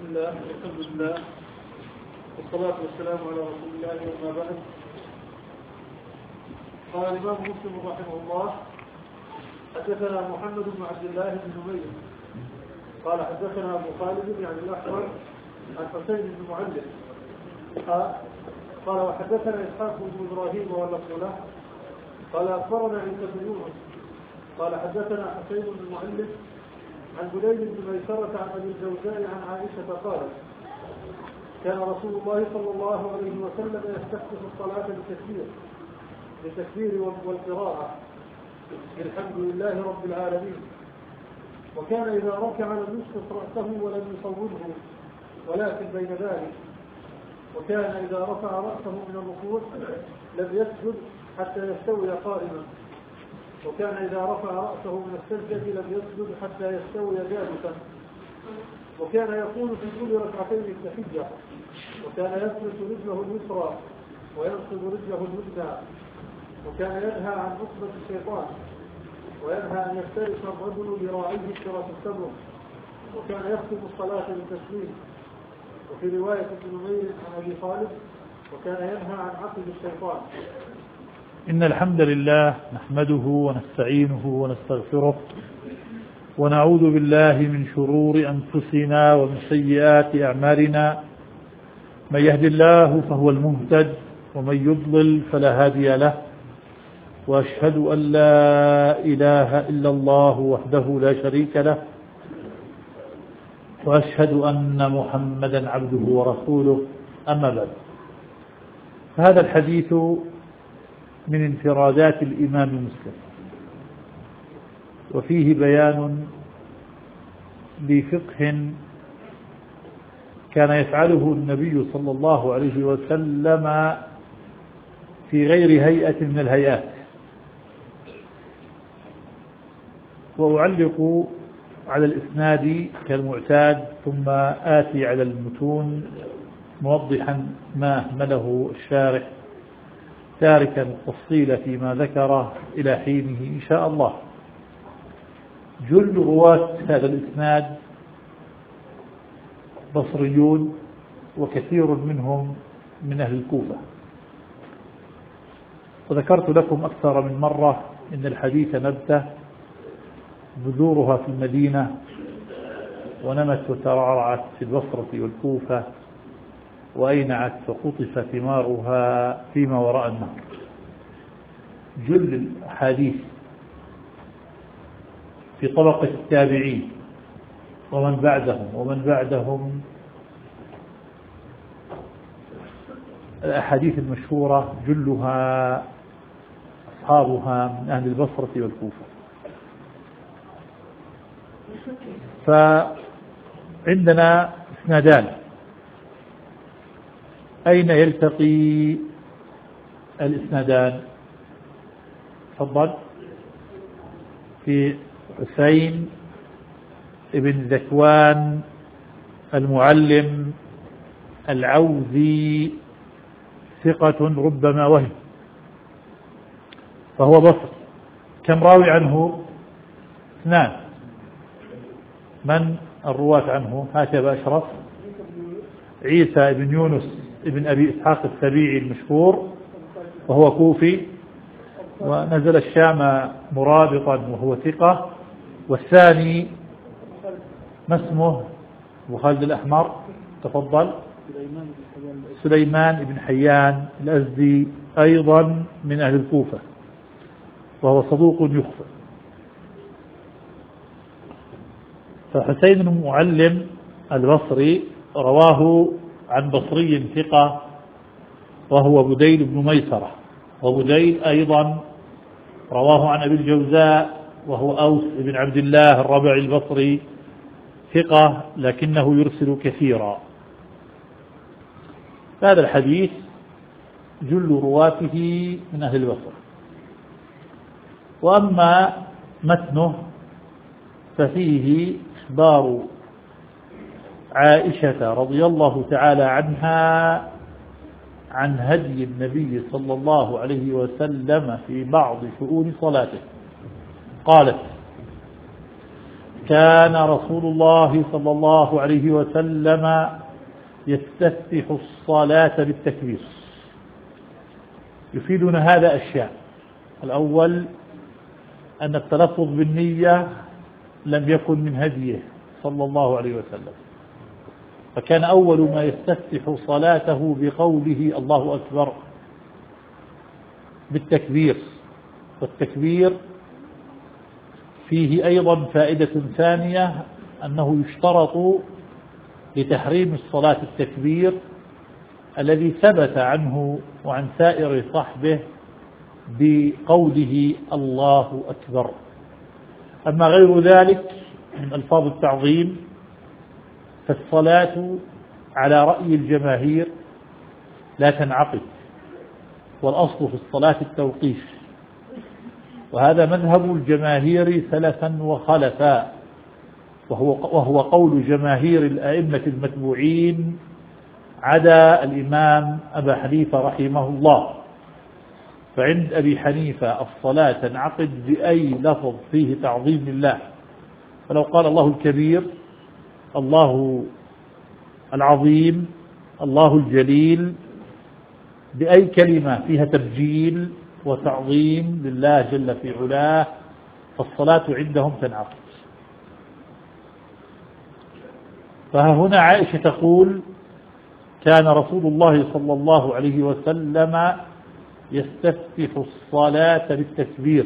بسم الله والحمد لله والصلاة والسلام على رسول الله وما بعد. قال الإمام مسلم رحمه الله: حدثنا محمد بن عبد الله بن نمير قال حدثنا أبو خالد يعني الأحمر عن حسين بن معلم قال وحدثنا إسحاق بن إبراهيم واللفظ له قال أخبرنا عيسى بن يونس قال حدثنا حسين بن معلم عن بليل بن ميسرة عن أبي الجوزاء عن عائشة قالت: كان رسول الله صلى الله عليه وسلم يستفتح الصلاة بالتكبير والقراءة الحمد لله رب العالمين، وكان إذا ركع لم يسقط رأسه ولم يصوبه ولكن بين ذلك، وكان إذا رفع رأسه من الركوع لم يسجد حتى يستوي قائما، وكان إذا رفع رأسه من السجدة لم يسجد حتى يستوي جالسا، وكان يقول في كل ركعتين التحية، وكان يفرش رجله اليسرى وينصب رجله اليمنى، وكان ينهى عن عقبة الشيطان، وينهى أن يفترس الرجل ذراعيه افتراس السبع، وكان يختم الصلاة بالتسليم. وفي رواية ابن نمير عن أبي خالد: وكان ينهى عن عقب الشيطان. إن الحمد لله نحمده ونستعينه ونستغفره ونعوذ بالله من شرور أنفسنا ومن سيئات أعمالنا، من يهد الله فهو المهتد ومن يضلل فلا هادي له، وأشهد أن لا إله إلا الله وحده لا شريك له، وأشهد أن محمدا عبده ورسوله. أما بعد، فهذا الحديث من انفرادات الإمام مسلم، وفيه بيان بفقه كان يفعله النبي صلى الله عليه وسلم في غير هيئة من الهيئات. وأعلق على الإسناد كالمعتاد، ثم آتي على المتون موضحا ما أهمله الشارح، تاركا التفصيل فيما ذكره إلى حينه إن شاء الله. جل رواة هذا الإسناد بصريون، وكثير منهم من أهل الكوفة. وذكرت لكم أكثر من مرة إن الحديث نبتة بذورها في المدينة، ونمت وترعرعت في البصرة والكوفة، وأينعت وقطف ثمارها فيما وراء النهر. جل الحديث في طبقة التابعين ومن بعدهم الأحاديث المشهورة جلها أصحابها من أهل البصرة والكوفة. فعندنا اسنادان، أين يلتقي الاسنادان؟ تفضل. في حسين ابن ذكوان المعلم العوزي، ثقة ربما وهم، فهو بصري. كم راوي عنه؟ 2. من الرواة عنه؟ هكذا أشرف: عيسى بن يونس ابن أبي إسحاق السبيعي المشهور، وهو كوفي، ونزل الشام مرابطا وهو ثقة. والثاني ما اسمه؟ أبو خالد الأحمر، تفضل. سليمان بن حيان الأزدي، أيضا من أهل الكوفة، وهو صدوق يخفى. فحسين بن معلم البصري رواه عن بصري ثقة وهو بديل بن ميسرة، وبديل أيضا رواه عن أبي الجوزاء وهو أوس بن عبد الله الربعي البصري، ثقة لكنه يرسل كثيرا. هذا الحديث جل رواته من أهل البصرة. وأما متنه ففيه إخبار عائشة رضي الله تعالى عنها عن هدي النبي صلى الله عليه وسلم في بعض شؤون صلاته. قالت: كان رسول الله صلى الله عليه وسلم يستفتح الصلاة بالتكبير. يفيدنا هذا أشياء. الأول أن التلفظ بالنية لم يكن من هديه صلى الله عليه وسلم، فكان أول ما يستفتح صلاته بقوله الله أكبر بالتكبير. والتكبير فيه أيضا فائدة ثانية، أنه يشترط لتحريم الصلاة التكبير الذي ثبت عنه وعن سائر صحبه بقوله الله أكبر. أما غير ذلك من ألفاظ التعظيم فالصلاة على رأي الجماهير لا تنعقد، والأصل في الصلاة التوقيف، وهذا مذهب الجماهير سلفا وخلفا، وهو قول جماهير الأئمة المتبوعين عدا الإمام أبا حنيفة رحمه الله. فعند أبي حنيفة الصلاة تنعقد بأي لفظ فيه تعظيم لله، فلو قال الله الكبير، الله العظيم، الله الجليل، بأي كلمة فيها تبجيل وتعظيم لله جل في علاه فالصلاة عندهم تنعقد. فهنا عائشة تقول كان رسول الله صلى الله عليه وسلم يستفتح الصلاة بالتكبير.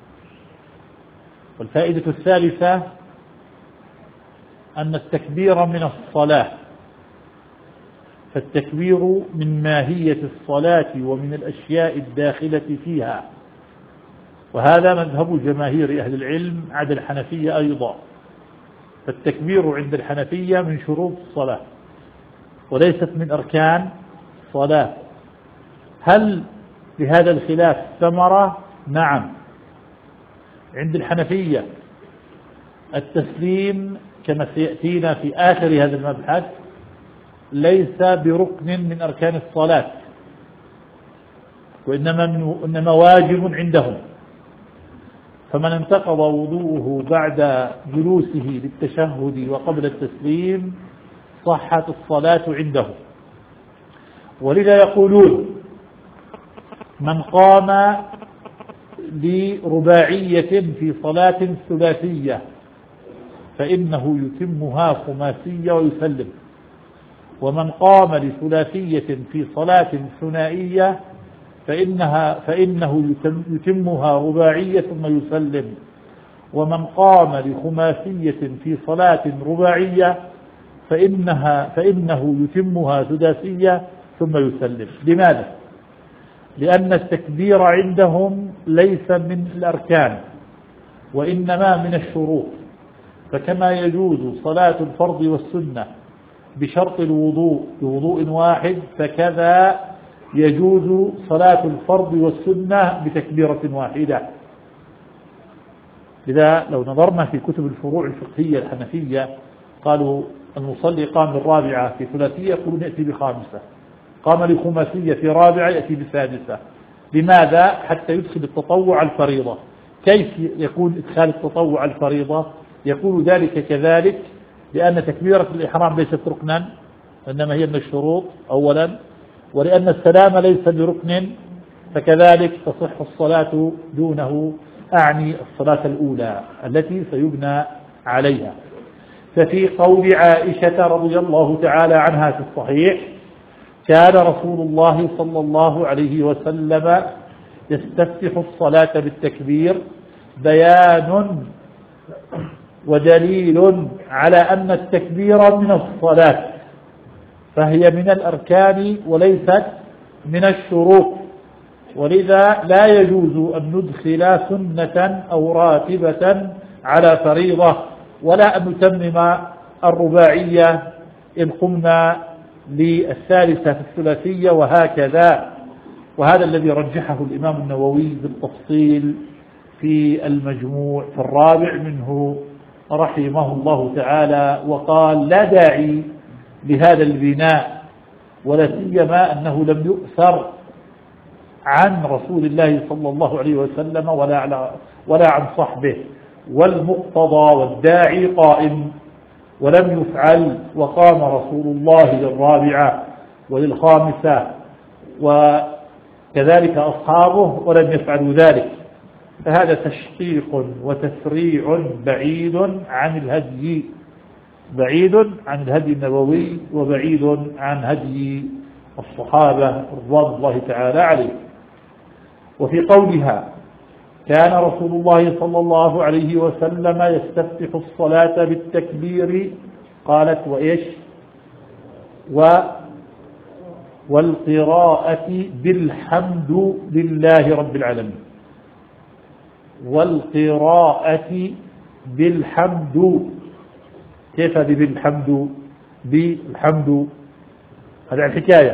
والفائدة الثالثة أن التكبير من الصلاة، فالتكبير من ماهية الصلاة ومن الأشياء الداخلة فيها، وهذا مذهب جماهير أهل العلم عدا الحنفية أيضا. فالتكبير عند الحنفية من شروط الصلاة وليست من أركان الصلاة. هل لهذا الخلاف ثمرة؟ نعم. عند الحنفية التسليم كما سيأتينا في آخر هذا المبحث ليس بركن من أركان الصلاة، وإنما واجب عندهم. فمن انتقض وضوءه بعد جلوسه للتشهد وقبل التسليم صحت الصلاة عنده. ولذا يقولون من قام لرباعية في صلاة ثلاثية فإنه يتمها خماسية ويسلم، ومن قام لثلاثية في صلاة ثنائية فإنه يتمها رباعية ثم يسلم، ومن قام لخماسية في صلاة رباعية فإنه يتمها سداسية ثم يسلم. لماذا؟ لأن التكبير عندهم ليس من الأركان وإنما من الشروط. فكما يجوز صلاة الفرض والسنة بشرط الوضوء بوضوء واحد، فكذا يجوز صلاة الفرض والسنة بتكبيرة واحدة. لذا لو نظرنا في كتب الفروع الفقهية الحنفية قالوا المصلي قام بالرابعة في ثلاثية يقولون يأتي بخامسة، قام لخماسية في رابعة يأتي بسادسة. لماذا؟ حتى يدخل التطوع الفريضة. كيف يكون إدخال التطوع الفريضة؟ يقول ذلك كذلك لأن تكبيرة الإحرام ليست ركنا إنما هي من الشروط أولا، ولأن السلام ليس بركن فكذلك تصح الصلاة دونه، أعني الصلاة الأولى التي سيبنى عليها. ففي قول عائشة رضي الله تعالى عنها في الصحيح كان رسول الله صلى الله عليه وسلم يستفتح الصلاة بالتكبير بيان ودليل على أن التكبير من الصلاة، فهي من الأركان وليست من الشروط. ولذا لا يجوز أن ندخل سنة أو راتبة على فريضة، ولا أن نتمم الرباعية إن قمنا للثالثة في الثلاثية وهكذا. وهذا الذي رجحه الإمام النووي بالتفصيل في المجموع في الرابع منه رحمه الله تعالى، وقال لا داعي لهذا البناء، ولا سيما أنه لم يؤثر عن رسول الله صلى الله عليه وسلم ولا عن صحبه. والمقتضى والداعي قائم، ولم يفعل، وقام رسول الله للرابعة وللخامسة وكذلك أصحابه ولم يفعلوا ذلك، فهذا تشقيق وتفريع بعيد عن الهدي النبوي وبعيد عن هدي الصحابة رضوان الله تعالى عليه. وفي قولها كان رسول الله صلى الله عليه وسلم يستفتح الصلاة بالتكبير، قالت وإيش؟ والقراءة بالحمد لله رب العالمين. والقراءة بالحمد، كيف بالحمد؟ بالحمد هذا الحكاية،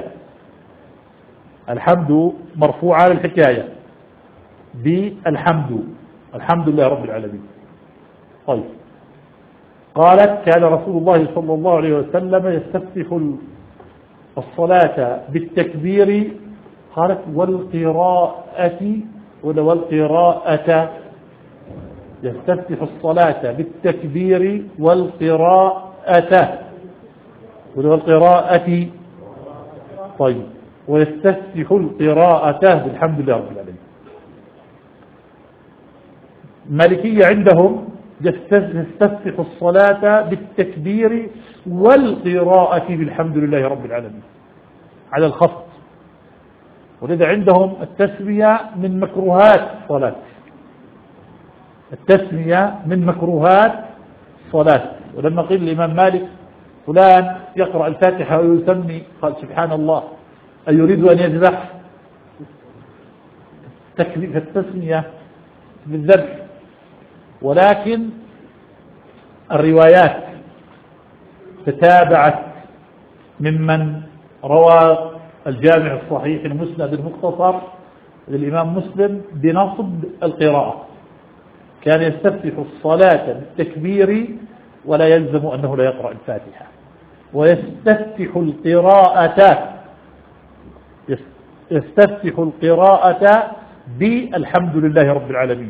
الحمد مرفوع للحكاية، بالحمد، الحمد لله رب العالمين. طيب، قالت كان رسول الله صلى الله عليه وسلم يستفتح الصلاة بالتكبير، قالت والقراءة يستفتح الصلاة بالتكبير والقراءة. طيب، ويستفتح القراءة بالحمد لله رب العالمين. المالكية عندهم يستفتح الصلاة بالتكبير والقراءة بالحمد لله رب العالمين على الخفض، ولذا عندهم التسمية من مكروهات الصلاة، التسمية من مكروهات الصلاة. ولما قيل الإمام مالك فلان يقرأ الفاتحة ويسمي، قال سبحان الله أيريد أن يذبح؟ التسمية بالذبح. ولكن الروايات تتابعت ممن روى الجامع الصحيح المسند المختصر للإمام مسلم بنصب القراءة، كان يستفتح الصلاة بالتكبير ولا يلزم أنه لا يقرأ الفاتحة، ويستفتح القراءة بالحمد لله رب العالمين.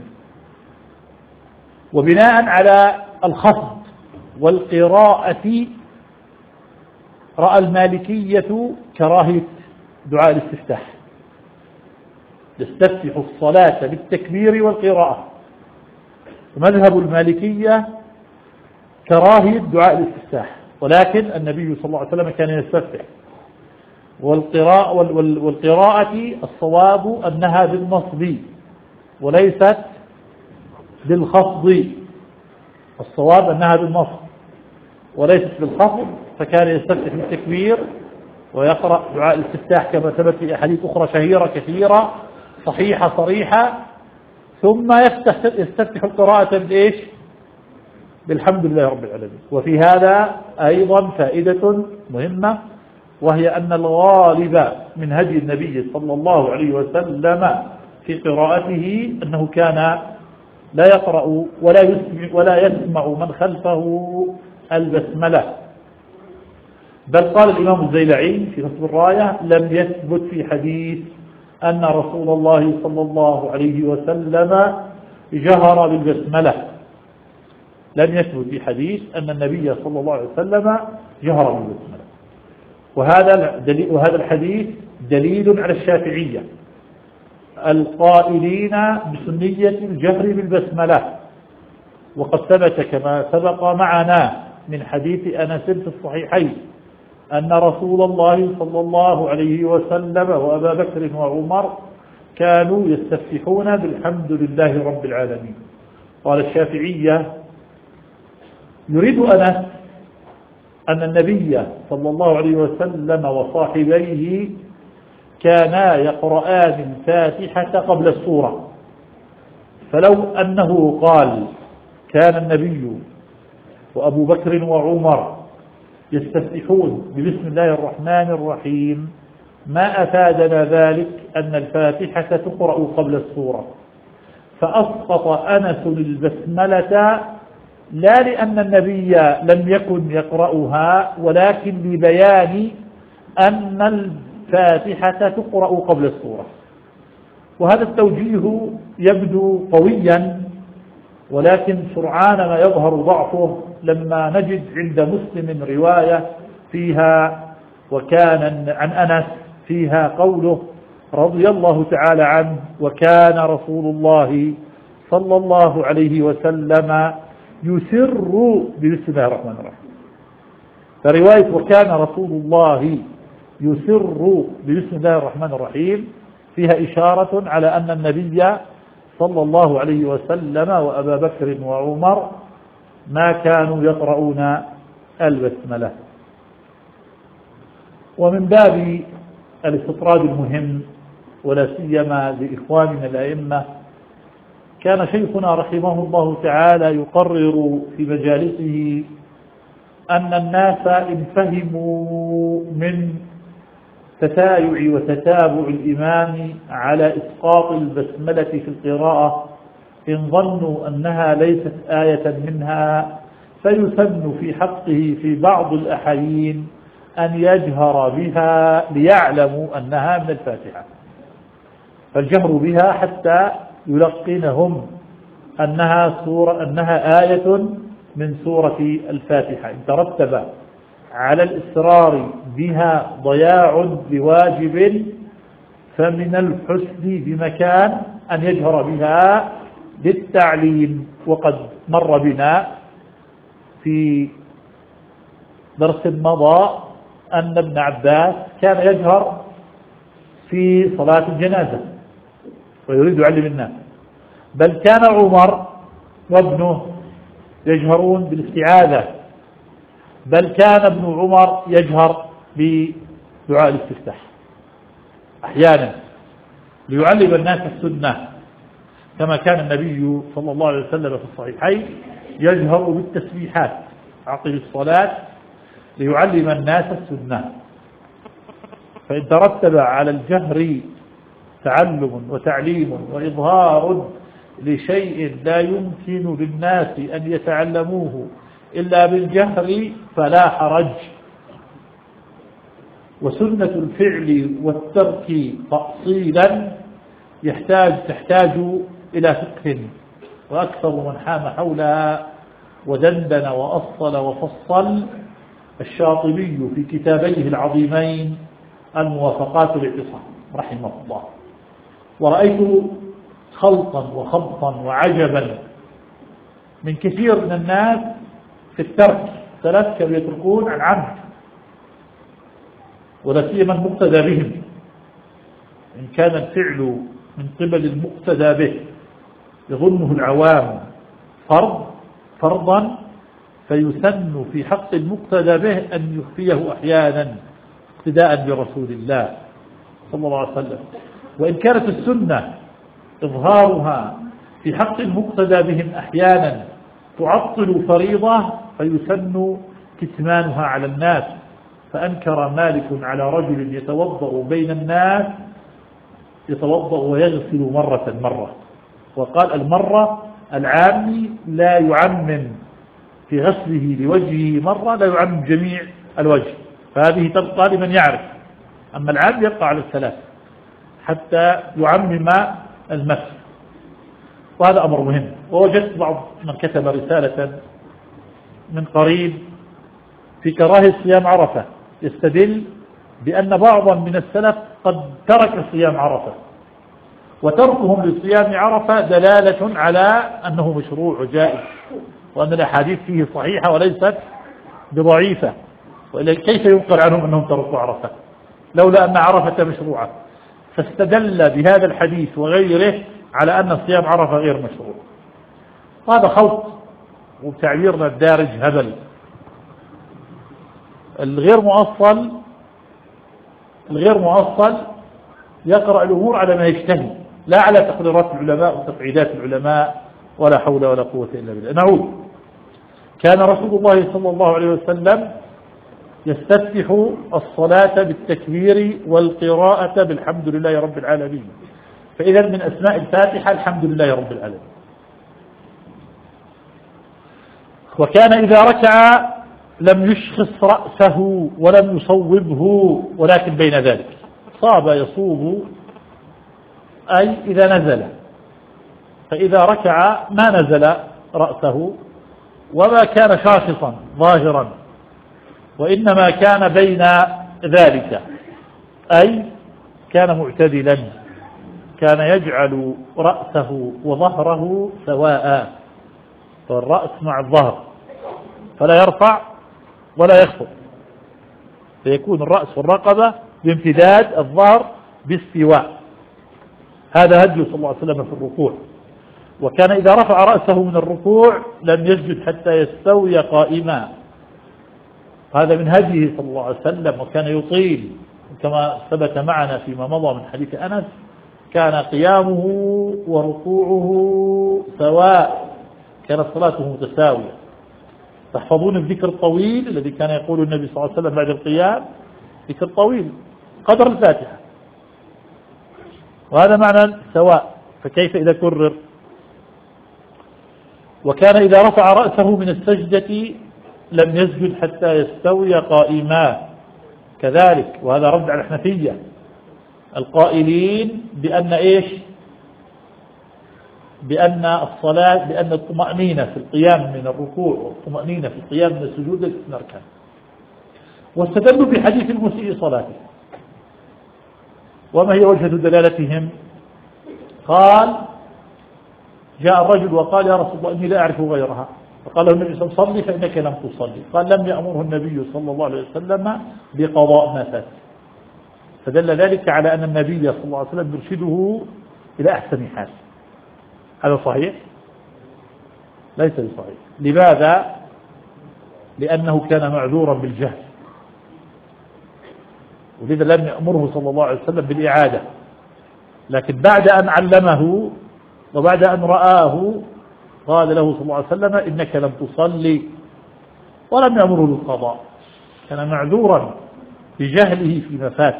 وبناء على الخفض والقراءة رأى المالكية كراهية دعاء الاستفتاح، يستفتح الصلاة بالتكبير والقراءة. ومذهب المالكية كراهية دعاء الاستفتاح، ولكن النبي صلى الله عليه وسلم كان يستفتح. والقراءة الصواب أنها بالنصب وليست بالخفض، الصواب أنها بالنصب وليست بالخفض، فكان يستفتح بالتكبير ويقرأ دعاء الاستفتاح كما ثبت في أحاديث أخرى شهيرة كثيرة صحيحة صريحة، ثم يستفتح القراءة بالإيش؟ بالحمد لله رب العالمين. وفي هذا أيضا فائدة مهمة، وهي أن الغالب من هدي النبي صلى الله عليه وسلم في قراءته أنه كان لا يقرأ ولا يسمع من خلفه البسملة، بل قال الإمام الزيلعي في نصب الراية لم يثبت في حديث أن رسول الله صلى الله عليه وسلم جهر بالبسملة، لم يثبت في حديث أن النبي صلى الله عليه وسلم جهر بالبسملة. وهذا الحديث دليل على الشافعية القائلين بسنية الجهر بالبسملة، وقد ثبت كما سبق معنا من حديث أنس في الصحيحين أن رسول الله صلى الله عليه وسلم وأبا بكر وعمر كانوا يستفتحون بالحمد لله رب العالمين. قال الشافعية يريد أنس أن النبي صلى الله عليه وسلم وصاحبيه كانا يقرآن الفاتحة قبل السورة، فلو أنه قال كان النبي وأبو بكر وعمر يستفتحون ببسم الله الرحمن الرحيم ما أفادنا ذلك أن الفاتحة تقرأ قبل السورة، فأسقط أنس البسملة لا لأن النبي لم يكن يقرأها، ولكن لبيان أن الفاتحة تقرأ قبل السورة. وهذا التوجيه يبدو قويا ولكن سرعان ما يظهر ضعفه لما نجد عند مسلم رواية فيها وكان عن أنس فيها قوله رضي الله تعالى عنه: وكان رسول الله صلى الله عليه وسلم يسر بسم الله الرحمن الرحيم. فرواية وكان رسول الله يسر بسم الله الرحمن الرحيم فيها إشارة على أن النبي صلى الله عليه وسلم وأبا بكر وعمر ما كانوا يقرؤون البسملة. ومن باب الاستطراد المهم ولا سيما لإخواننا الأئمة، كان شيخنا رحمه الله تعالى يقرر في مجالسه أن الناس إن فهموا من تتايع وتتابع الإمام على إسقاط البسملة في القراءة إن ظنوا أنها ليست آية منها، فيسن في حقه في بعض الأحايين أن يجهر بها ليعلموا أنها من الفاتحة، فالجهر بها حتى يلقنهم أنها آية من سورة الفاتحة. إن ترتب على الإصرار بها ضياع بواجب فمن الحسن بمكان أن يجهر بها للتعليم. وقد مر بنا في درس مضى أن ابن عباس كان يجهر في صلاة الجنازة ويريد يعلم الناس، بل كان عمر وابنه يجهرون بالاستعاذة، بل كان ابن عمر يجهر بدعاء الاستفتاح أحيانا ليعلم الناس السنة، كما كان النبي صلى الله عليه وسلم في الصحيحين يجهر بالتسبيحات عقب الصلاة ليعلم الناس السنة. فإن ترتب على الجهر تعلم وتعليم وإظهار لشيء لا يمكن للناس أن يتعلموه إلا بالجهر فلا حرج. وسنة الفعل والترك تأصيلا تحتاج إلى فقه، وأكثر من حام حولها ودندن وأصل وفصل الشاطبي في كتابيه العظيمين الموافقات والاعتصام رحمه الله. ورأيت خلطا وخبطا وعجبا من كثير من الناس في الترك، ثلاث كانوا يتركون عن عمد، ولا سيما المقتدى بهم. إن كان الفعل من قبل المقتدى به يظنه العوام فرضا، فيسن في حق المقتدى به أن يخفيه أحيانا اقتداء برسول الله صلى الله عليه وسلم. وإن كانت السنة إظهارها في حق المقتدى بهم أحيانا تعطل فريضة، فيسن كتمانها على الناس. فأنكر مالك على رجل يتوضأ بين الناس، يتوضأ ويغسل مرة، وقال المرة العامي لا يعمم في غسله لوجهه مرة، لا يعمم جميع الوجه، فهذه تبقى لمن يعرف. أما العام يبقى على الثلاث حتى يعمم المسح، وهذا أمر مهم. ووجدت بعض من كتب رسالة من قريب في كراهة صيام عرفة، يستدل بأن بعضا من السلف قد ترك صيام عرفة، وتركهم لصيام عرفة دلالة على أنه مشروع وجائز، وأن الأحاديث فيه صحيحة وليست بضعيفة، وإلا كيف ينقل عنهم أنهم تركوا عرفة لولا أن عرفة مشروعة؟ فاستدل بهذا الحديث وغيره على أن صيام عرفة غير مشروع. هذا خلط، وبتعبيرنا الدارج هبل. الغير مؤصل يقرأ الأمور على ما يجتهد، لا على تقريرات العلماء وتقعيدات العلماء، ولا حول ولا قوة إلا بالله. نعود. كان رسول الله صلى الله عليه وسلم يستفتح الصلاة بالتكبير والقراءة بالحمد لله رب العالمين، فإذا من أسماء الفاتحة الحمد لله رب العالمين. وكان إذا ركع لم يشخص رأسه ولم يصوبه، ولكن بين ذلك صاب يصوب، أي إذا نزل، فإذا ركع ما نزل رأسه، وما كان شاخصا ظاهرا، وإنما كان بين ذلك، أي كان معتدلا، كان يجعل رأسه وظهره سواء، فالرأس مع الظهر، فلا يرفع ولا يخفض، فيكون الرأس والرقبة بامتداد، الظهر باستواء. هذا هدي صلى الله عليه وسلم في الركوع. وكان إذا رفع رأسه من الركوع لم يسجد حتى يستوي قائما، هذا من هديه صلى الله عليه وسلم. وكان يطيل كما ثبت معنا فيما مضى من حديث أنس، كان قيامه وركوعه سواء، كانت صلاته متساوية. تحفظون الذكر الطويل الذي كان يقول النبي صلى الله عليه وسلم بعد القيام، ذكر طويل قدر الفاتحة، وهذا معنى سواء، فكيف إذا كرر؟ وكان إذا رفع رأسه من السجدة لم يسجد حتى يستوي قائما كذلك. وهذا رد على الحنفية القائلين بأن إيش؟ بأن الصلاة، بأن الطمأنينة في القيام من الركوع والطمأنينة في القيام من السجود ليست من الأركان. واستدلوا بحديث المسيء صلاته. وما هي وجهة دلالتهم؟ قال: جاء الرجل وقال: يا رسول الله إني لا أعرف غيرها. فقال له النبي صلى الله عليه وسلم: صلي فإنك لم تصلي. قال: لم يأمره النبي صلى الله عليه وسلم بقضاء ما فات. فدل ذلك على أن النبي صلى الله عليه وسلم يرشده إلى أحسن حال. هذا صحيح؟ ليس بصحيح. لماذا؟ لأنه كان معذورا بالجهل، ولذا لم يأمره صلى الله عليه وسلم بالإعادة، لكن بعد أن علمه وبعد أن رآه قال له صلى الله عليه وسلم: إنك لم تصلي، ولم يأمره بالقضاء. كان معذورا بجهله فيما فات.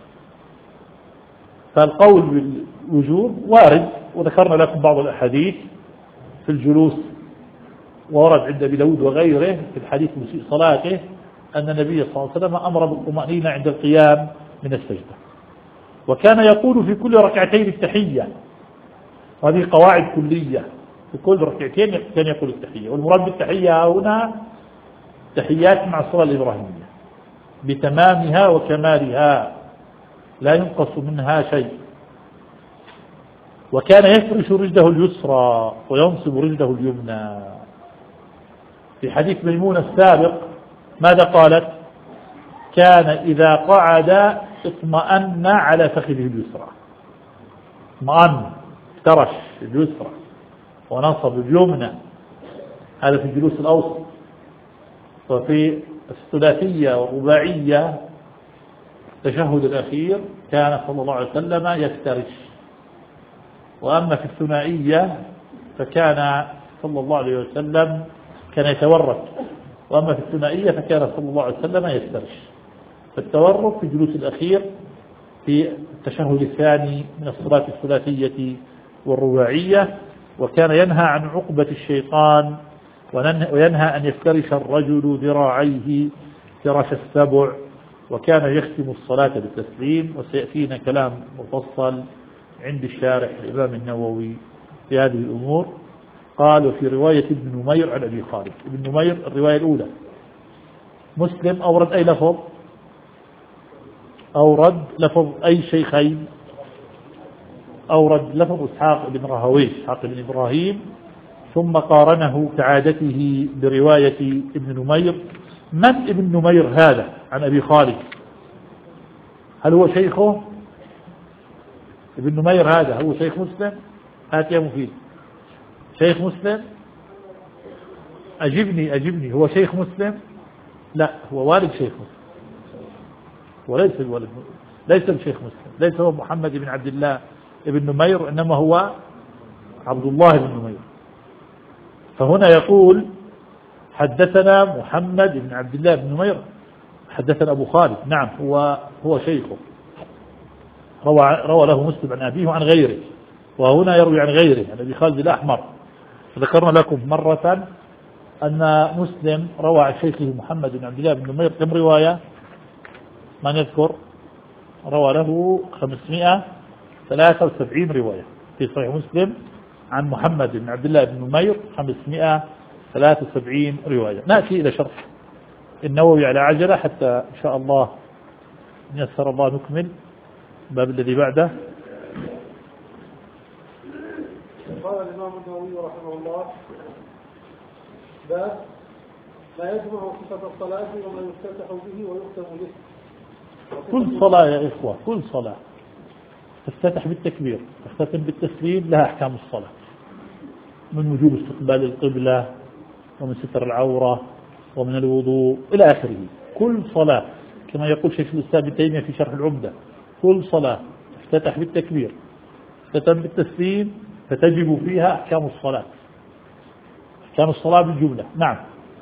فالقول بالوجوب وارد، وذكرنا لكم بعض الأحاديث في الجلوس، وورد عند أبي داود وغيره في الحديث مسيء صلاته أن النبي صلى الله عليه وسلم أمر بالطمأنينة عند القيام من السجدة. وكان يقول في كل ركعتين التحية، وهذه قواعد كلية، في كل ركعتين كان يقول التحية. والمراد بالتحية هنا تحيات مع الصلاة الإبراهيمية بتمامها وكمالها، لا ينقص منها شيء. وكان يفرش رجله اليسرى وينصب رجله اليمنى. في حديث ميمونة السابق ماذا قالت؟ كان إذا قعد اطمأن على فخذه اليسرى، اطمأن، افترش اليسرى ونصب اليمنى، هذا في الجلوس الأوسط. وفي الثلاثية والرباعية التشهد الأخير كان صلى الله عليه وسلم يفترش. وأما في الثنائية فكان صلى الله عليه وسلم كان يتورك، وأما في الثنائية فكان صلى الله عليه وسلم يفترش. فالتورك في الجلوس الأخير في التشهد الثاني من الصلاة الثلاثية والرباعية. وكان ينهى عن عقبة الشيطان، وينهى أن يفترش الرجل ذراعيه فراش السبع. وكان يختم الصلاة بالتسليم، وسيأتينا كلام مفصل عند الشارح الإمام النووي في هذه الأمور. قال: وفي رواية ابن نمير عن أبي خالد. ابن نمير الرواية الأولى. مسلم أورد أي لفظ؟ أورد لفظ أي شيخين؟ أورد لفظ إسحاق بن راهويه، إسحاق بن إبراهيم، ثم قارنه كعادته برواية ابن نمير. من ابن نمير هذا عن أبي خالد؟ هل هو شيخه؟ ابن نمير هذا هو شيخ مسلم؟ هات يا مفيد، شيخ مسلم؟ أجبني، هو شيخ مسلم؟ لا، هو والد شيخ مسلم، وليس الولد، ليس الشيخ مسلم، ليس هو محمد بن عبد الله ابن نمير، إنما هو عبد الله بن نمير. فهنا يقول: حدثنا محمد بن عبد الله بن نمير حدثنا أبو خالد. نعم، هو شيخه، روى له مسلم عن أبيه وعن غيره، وهنا يروي عن غيره عن أبي خالد الأحمر. فذكرنا لكم مرة أن مسلم روى عن شيخه محمد بن عبد الله بن نمير كم رواية؟ من يذكر؟ روى له 573 رواية في صحيح مسلم، عن محمد بن عبد الله بن نمير 573 رواية. نأتي إلى شرح النووي على عجلة حتى إن شاء الله يسر الله نكمل الباب الذي بعده. قال الإمام النووي رحمه الله: باب ما يجمع صفة الصلاة وما يفتتح به ويختم به. كل صلاة يا إخوة، كل صلاة تفتتح بالتكبير تختتم بالتسليم لها أحكام الصلاة، من وجوب استقبال القبلة ومن ستر العورة ومن الوضوء إلى آخره. كل صلاة كما يقول شيخ الإسلام ابن تيمية في شرح العمدة: كل صلاة تفتتح بالتكبير تختتم بالتسليم فتجب فيها أحكام الصلاة، أحكام الصلاة بالجملة. نعم.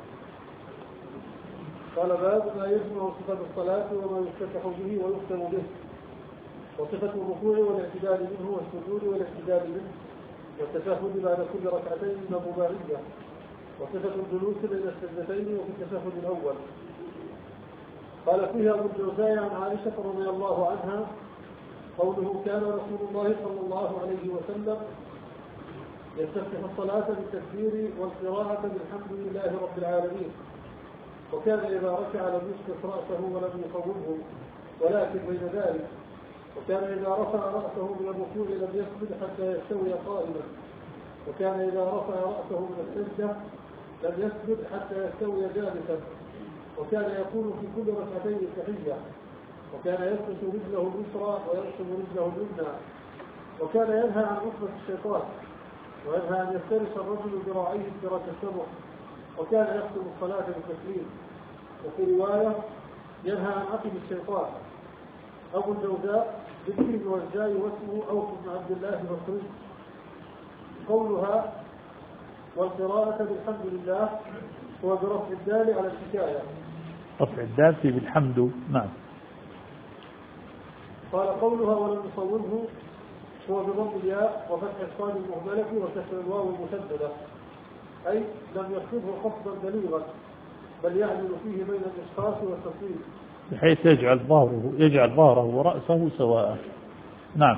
قال: باب ما يجمع صفة الصلاة وما يفتتح به ويختم به، وصفة الركوع والاعتدال منه والسجود والاعتدال منه، والتشهد بعد كل ركعتين من الرباعية، وصفة الجلوس بين السجدتين وفي التشهد الأول. قال فيها أبو الجوزاء عن عائشة رضي الله عنها قوله: كان رسول الله صلى الله عليه وسلم يستفتح الصلاة بالتكبير والقراءة بالحمد لله رب العالمين، وكان إذا ركع لم يسقط رأسه ولم يقومه ولكن بين ذلك، وكان إذا رفع رأسه من الركوع لم يسجد حتى يستوي قائما، وكان إذا رفع رأسه من السجدة لم يسجد حتى يستوي جالسا، وكان يقول في كل ركعتين التحية، وكان يفرش رجله اليسرى ويرسم رجله اليمنى، وكان ينهى عن عقبة الشيطان، وينهى أن يفترس الرجل ذراعيه افتراس السبع، وكان يختم الصلاة بالتسليم. وفي رواية ينهى عن عقب الشيطان. أبو الجوزاء بالدين والجاي واسمه أوس بن عبد الله بصري. قولها والقراءة بالحمد لله هو برفع الدال على الحكاية، رفع الدال في بالحمد. نعم. قال قولها ولم يصوره هو بضم الياء وفتح الصاد المهملة وكسر الواو المشددة، أي لم يخفضه خفضا بليغا بل يعمل فيه بين الإشخاص والتصوير بحيث يجعل ظهره ورأسه سواء. نعم.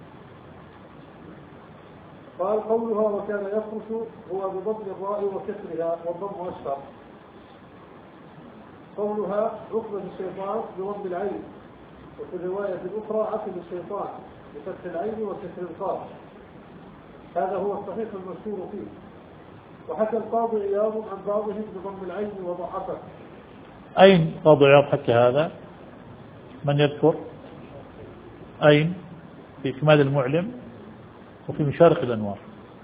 قال قولها وكان يفرش هو بضم الراء وكسرها والضم أشهر. قولها عقبة الشيطان بضم العين، وفي الرواية الأخرى عقب الشيطان بفتح العين وكسر القاف، هذا هو الصحيح المشهور فيه. وحكى القاضي عياض عن بعضهم بضم العين وضعفه. أين قاضي عياض حكى هذا؟ من يذكر؟ أين؟ في إكمال المعلم وفي مشارق الأنوار.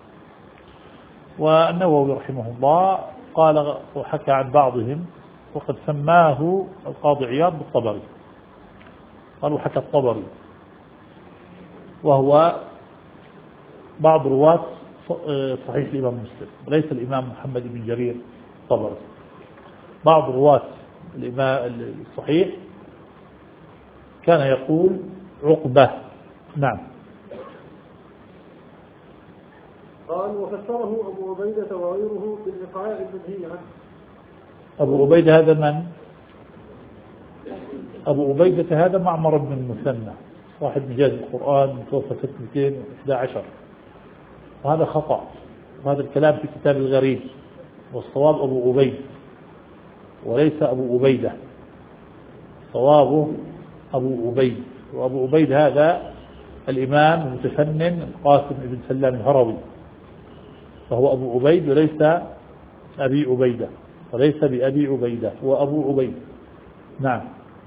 والنووي رحمه الله قال وحكى عن بعضهم، وقد سماه القاضي عياض بالطبري، قالوا حكى الطبري، وهو بعض رواة صحيح الإمام مسلم وليس الإمام محمد بن جرير الطبري. بعض رواة الإمام الصحيح كان يقول عقبة. نعم. قال وفسره أبو عبيدة وغيره بالإقعاء المنهي عنه. أبو عبيدة هذا من؟ أبو عبيدة هذا معمر بن المثنى صاحب مجاز القرآن متوفى 211، وهذا خطأ، وهذا الكلام في كتاب الغريب، والصواب أبو عبيد وليس أبو عبيدة، صوابه أبو عبيد. وأبو عبيد هذا الإمام المتفنن القاسم بن سلام الهروي، فهو أبو عبيد وليس أبي عبيدة، وليس بأبي عبيدة، هو أبو عبيد. نعم.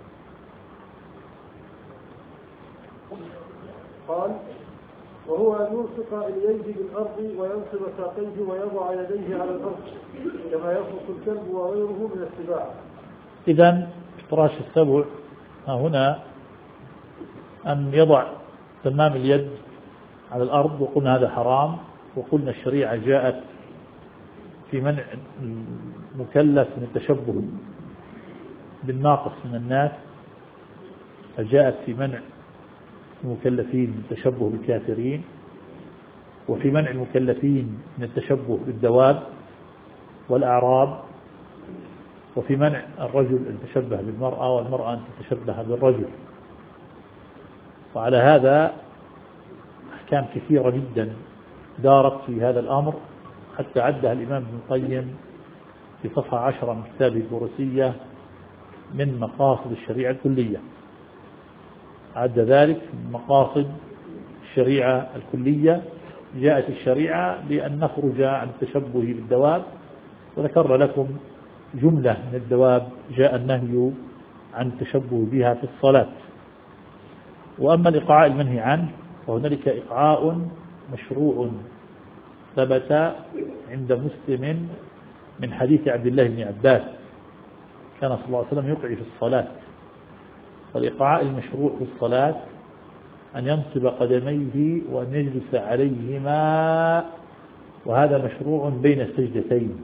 قال وهو أن يلصق الييه بالأرض وينصب ساقيه ويضع يديه على الأرض كما يخلق الكلب وغيره من السباع. إذن افتراش السبع هنا أن يضع تمام اليد على الأرض، وقلنا هذا حرام، وقلنا الشريعة جاءت في منع المكلف من التشبه بالناقص من الناس، فجاءت في منع المكلفين من التشبه بالكافرين، وفي منع المكلفين من التشبه بالدواب والأعراب، وفي منع الرجل أن يتشبه بالمرأة والمرأة أن تتشبه بالرجل. وعلى هذا أحكام كثيرة جدا دارت في هذا الأمر حتى عدها الإمام ابن القيم في صفحة 10 من كتابه البروسية من مقاصد الشريعة الكلية. عد ذلك من مقاصد الشريعة الكلية. جاءت الشريعة لأن نخرج عن التشبه بالدواب، وذكر لكم جملة من الدواب جاء النهي عن التشبه بها في الصلاة. وأما الإقعاء المنهي عنه فهنالك إقعاء مشروع ثبت عند مسلم من حديث عبد الله بن عباس كان صلى الله عليه وسلم يقعي في الصلاة. فالإقعاء المشروع في الصلاة أن ينصب قدميه وأن يجلس عليهما، وهذا مشروع بين السجدتين،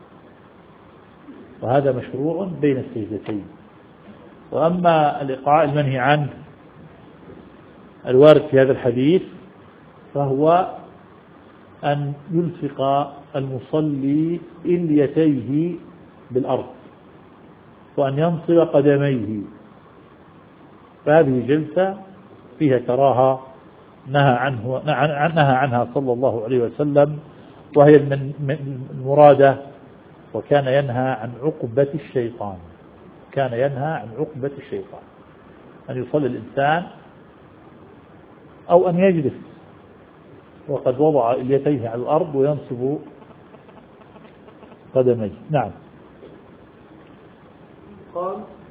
وهذا مشروع بين السجدتين. وأما الإقعاء المنهي عنه الوارد في هذا الحديث فهو أن يلصق المصلي إليتيه بالأرض وأن ينصب قدميه، فهذه جلسة فيها كراهة نهى عنها صلى الله عليه وسلم، وهي المرادة. وكان ينهى عن عقبة الشيطان، كان ينهى عن عقبة الشيطان، أن يصلي الإنسان أو أن يجلس وقد وضع إليتيه على الأرض وينصب قدميه. نعم. قال: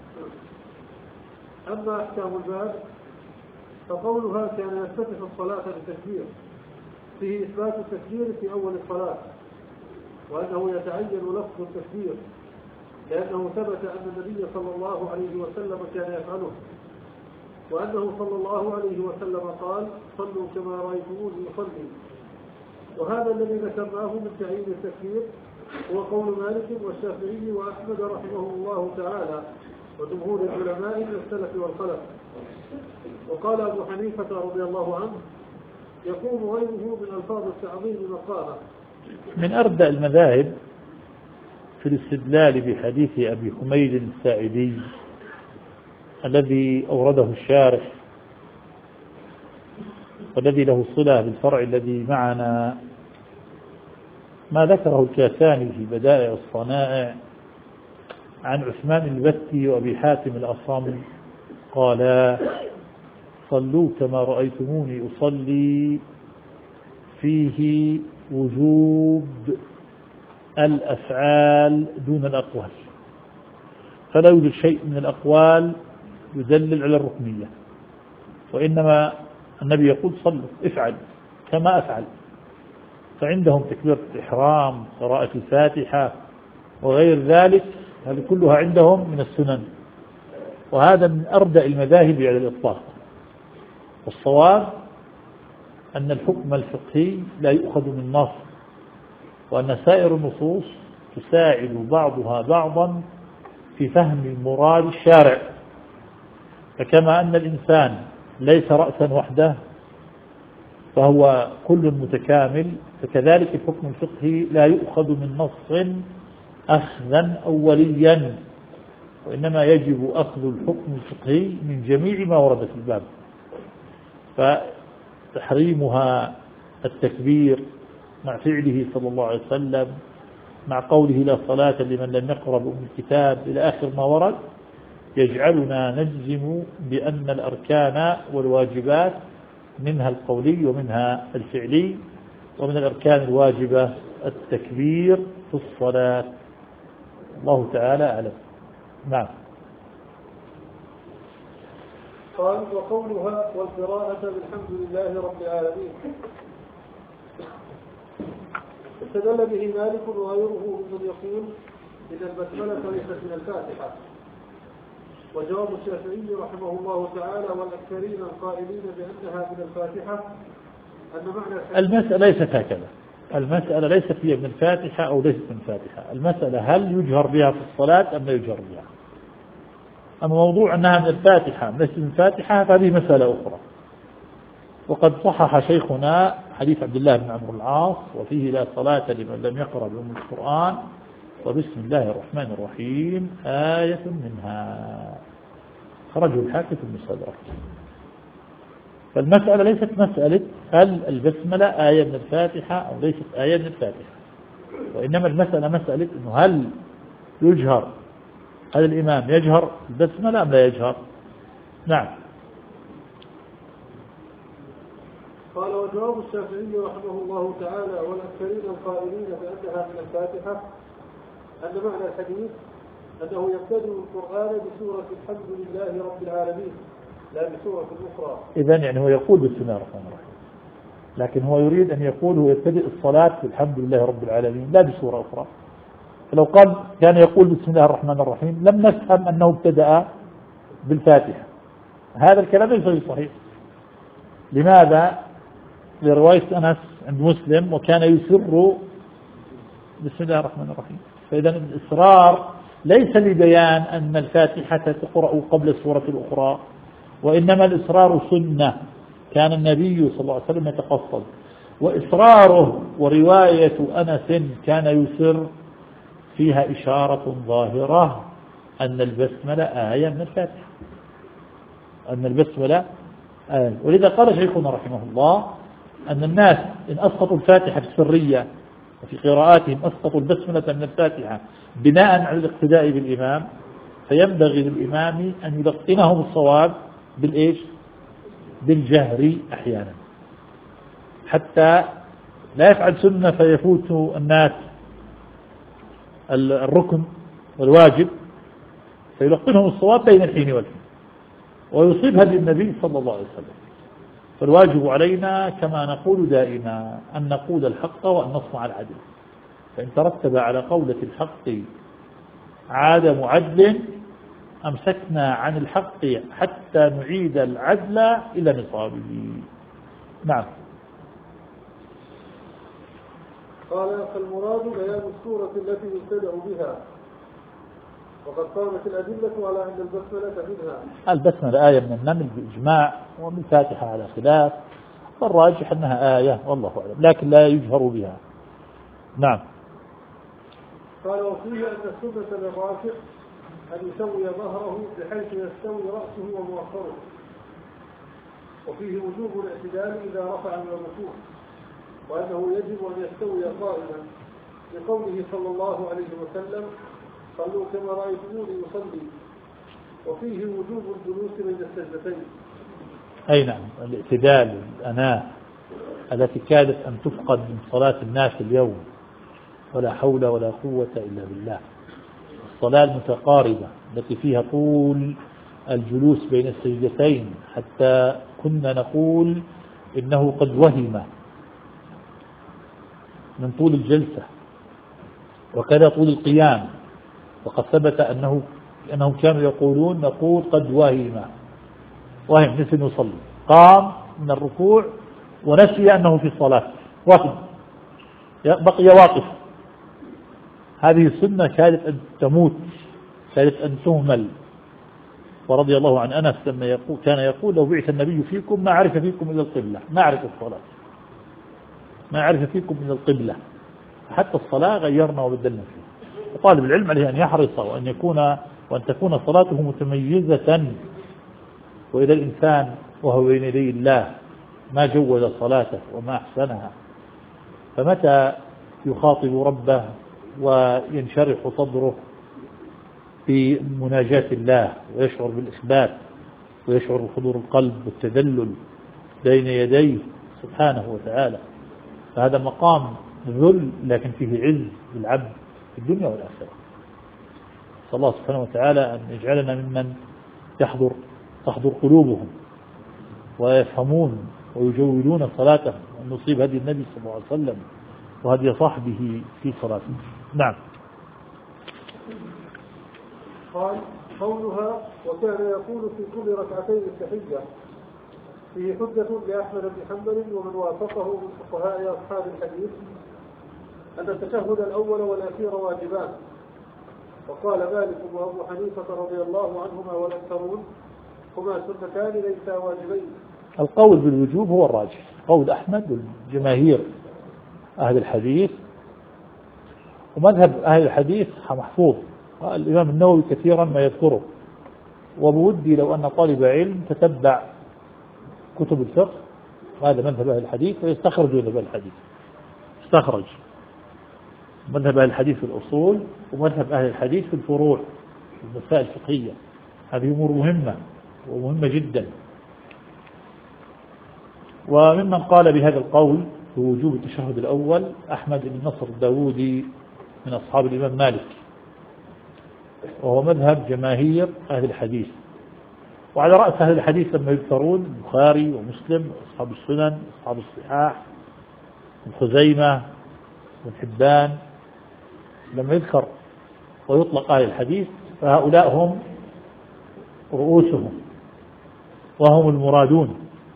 أما أحكام الباب فقولها كان يفتتح الصلاة بالتكبير، فيه إثبات التكبير في أول الصلاة، وأنه يتعين لفظ التكبير لأنه ثبت أن النبي صلى الله عليه وسلم كان يفعله، وأنه صلى الله عليه وسلم قال: صلوا كما رأيتموني أصلي. وهذا الذي ذكرناه من تعيين التكبير هو قول مالك والشافعي وأحمد رحمه الله تعالى وجمهور العلماء من السلف والخلف. وقال أبو حنيفة رضي الله عنه: يكون غيره من ألفاظ التعظيم مقامه. من أردأ المذاهب في الاستدلال بحديث أبي حميد الساعدي الذي أورده الشارح والذي له صلة بالفرع الذي معنا، ما ذكره الكاساني في بدائع الصنائع عن عثمان البتي وأبي حاتم الأصم قال: صلوا كما رأيتموني أصلي، فيه وجوب الأفعال دون الأقوال، فلا يوجد شيء من الأقوال يدلل على الركنية، وإنما النبي يقول: صلوا، افعل كما أفعل. فعندهم تكبيرة الإحرام، قراءة الفاتحة وغير ذلك، هذه كلها عندهم من السنن، وهذا من أردأ المذاهب على الإطلاق. والصواب أن الحكم الفقهي لا يؤخذ من نص، وأن سائر النصوص تساعد بعضها بعضا في فهم مراد الشارع. فكما أن الإنسان ليس رأسا وحده فهو كل متكامل، فكذلك الحكم الفقهي لا يؤخذ من نص أخذا أوليا، وإنما يجب أخذ الحكم الفقهي من جميع ما ورد في الباب. فتحريمها التكبير مع فعله صلى الله عليه وسلم، مع قوله: لا صلاة لمن لم يقرأ بأم الكتاب، إلى آخر ما ورد، يجعلنا نجزم بأن الأركان والواجبات منها القولي ومنها الفعلي، ومن الأركان الواجبة التكبير في الصلاة. الله تعالى أعلم. نعم. قال: وقولها والقراءة بالحمد لله رب العالمين استدل به مالك وغيره ممن يقول إن البسملة ليست من الفاتحة. وجواب الشافعي رحمه الله تعالى والأكثرين القائلين بأنها من الفاتحة أن معنى المسألة ليست هكذا. المسألة ليست هي من الفاتحة أو ليست من الفاتحة. المسألة هل يجهر بها في الصلاة أم لا يجهر بها. أما موضوع أنها من الفاتحة ليست من الفاتحة فهذه مسألة أخرى. وقد صحح شيخنا حديث عبد الله بن عمرو العاص وفيه: لا صلاة لمن لم يقرأ بأم القرآن وبسم الله الرحمن الرحيم آية منها، خرجه الحاكم في المستدرك. فالمسألة ليست مسألة هل البسملة آية من الفاتحة أو ليست آية من الفاتحة، وإنما المسألة مسألة أنه هل يجهر، هل الإمام يجهر البسملة أم لا يجهر؟ نعم. قال وجواب الشافعي رحمه الله تعالى والأكثرين القائلين بأنها من الفاتحة أن معنى الحديث أنه يبتدئ القرآن بسورة الحمد لله رب العالمين لا بسورة أخرى. إذن يعني هو يقول بسم الله الرحمن الرحيم، لكن هو يريد أن يقول هو يبتدئ الصلاة بالحمد لله رب العالمين لا بسورة أخرى. فلو قال كان يقول بسم الله الرحمن الرحيم لم نفهم أنه ابتدأ بالفاتحة، هذا الكلام ليس صحيح. لماذا؟ لرواية أنس عند مسلم وكان يسر بسم الله الرحمن الرحيم. فإذا الإصرار ليس لبيان أن الفاتحة تقرأ قبل السورة الأخرى، وإنما الإصرار سنة كان النبي صلى الله عليه وسلم يتقصد، وإصراره ورواية أنس كان يسر فيها إشارة ظاهرة أن البسملة آية من الفاتحة، أن البسملة آية. ولذا قال شيخنا رحمه الله أن الناس إن أسقطوا الفاتحة في السرية وفي قراءاتهم أسقطوا البسملة من الفاتحة بناء على الاقتداء بالإمام، فينبغي للإمام أن يلقنهم الصواب بالإيش؟ بالجهر أحيانا، حتى لا يفعل سنة فيفوت الناس الركن والواجب، فيلقنهم الصواب بين الحين والحين ويصيب هدي النبي صلى الله عليه وسلم. فالواجب علينا كما نقول دائما أن نقول الحق وأن نصنع العدل، فإن ترتب على قولة الحق عدم عدل أمسكنا عن الحق حتى نعيد العدل إلى نصابه. نعم. قال فالمراد بيان السورة التي يبتدأ بها، وقد قامت الأدلة على أن البسملة منها. البسملة آية من النمل بإجماع، ومن الفاتحة على خلاف، والراجح أنها آية والله أعلم، لكن لا يجهر بها. نعم. قال وفيه أن السنة للراكع أن يسوي ظهره بحيث يستوي رأسه ومؤخره، وفيه وجوب الاعتدال إذا رفع من الركوع، وأنه يجب أن يستوي قائما لقوله صلى الله عليه وسلم صلوا كما رأيتموني يصلي، وفيه وجوب الجلوس بين السجدتين. أي نعم، الاعتدال الأناة التي كادت أن تفقد من صلاة الناس اليوم، ولا حول ولا قوة إلا بالله. الصلاة المتقاربة التي فيها طول الجلوس بين السجدتين حتى كنا نقول إنه قد وهم من طول الجلسة، وكذا طول القيام، وقد ثبت أنهم كانوا يقولون نقول قد وهم نسي يصلي، قام من الركوع ونسي أنه في الصلاة، وهم بقي واقف. هذه السنة كانت أن تموت، كانت أن تهمل. ورضي الله عن أنس لما كان يقول لو بعث النبي فيكم ما عرف فيكم إلا القبلة، ما عرف الصلاة، ما عرف فيكم من القبلة، حتى الصلاة غيرنا وبدلنا فيه. وطالب العلم عليه أن يحرص وأن تكون صلاته متميزة. وإذا الإنسان وهو بين يدي الله ما جود صلاته وما أحسنها، فمتى يخاطب ربه وينشرح صدره في مناجاة الله ويشعر بالإثبات ويشعر بحضور القلب والتذلل بين يديه سبحانه وتعالى، فهذا مقام ذل لكن فيه عز للعبد في الدنيا والآخرة. صلى الله سبحانه وتعالى أن يجعلنا ممن تحضر قلوبهم ويفهمون ويجودون صلاتهم، وأن نصيب هدي النبي صلى الله عليه وسلم وهدي صحبه في صلاته. نعم. قال قولها وكان يقول في كل ركعتين التحية فيه حجة لأحمد بن حنبل ومن وافقه من فقهاء أصحاب الحديث أن التشهد الأول والأخير واجبان، وقال مالك وأبو حنيفة رضي الله عنهما والأكثرون هما سنتان ليسا واجبين. القول بالوجوب هو الراجح، قول أحمد والجماهير أهل الحديث، ومذهب أهل الحديث محفوظ، الإمام النووي كثيرا ما يذكره، وبودي لو أن طالب علم تتبع كتب الفقه هذا مذهب أهل الحديث ويستخرج مذهب أهل الحديث. استخرج مذهب أهل الحديث في الأصول ومذهب أهل الحديث في الفروع في المسائل الفقهية. هذه أمور مهمة ومهمة جدا. وممن قال بهذا القول بوجوب التشهد الأول أحمد بن نصر الداودي من أصحاب الإمام مالك، وهو مذهب جماهير أهل الحديث. وعلى رأس أهل الحديث لما يذكرون البخاري ومسلم وأصحاب السنن وأصحاب الصحاح وخزيمة والحبان، لما يذكر ويطلق أهل الحديث فهؤلاء هم رؤوسهم وهم المرادون.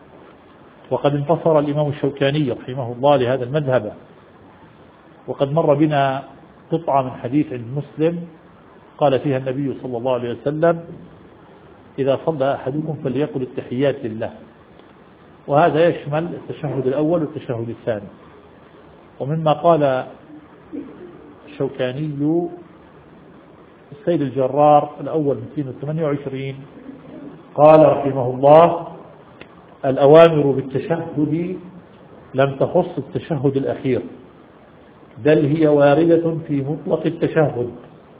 وقد انتصر الإمام الشوكاني رحمه الله لهذا المذهب، وقد مر بنا قطعة من حديث عند مسلم قال فيها النبي صلى الله عليه وسلم: إذا صلى أحدكم فليقل التحيات لله. وهذا يشمل التشهد الأول والتشهد الثاني. ومما قال الشوكاني السيد الجرار الأول 228 قال رحمه الله: الأوامر بالتشهد لم تخص التشهد الأخير، بل هي واردة في مطلق التشهد،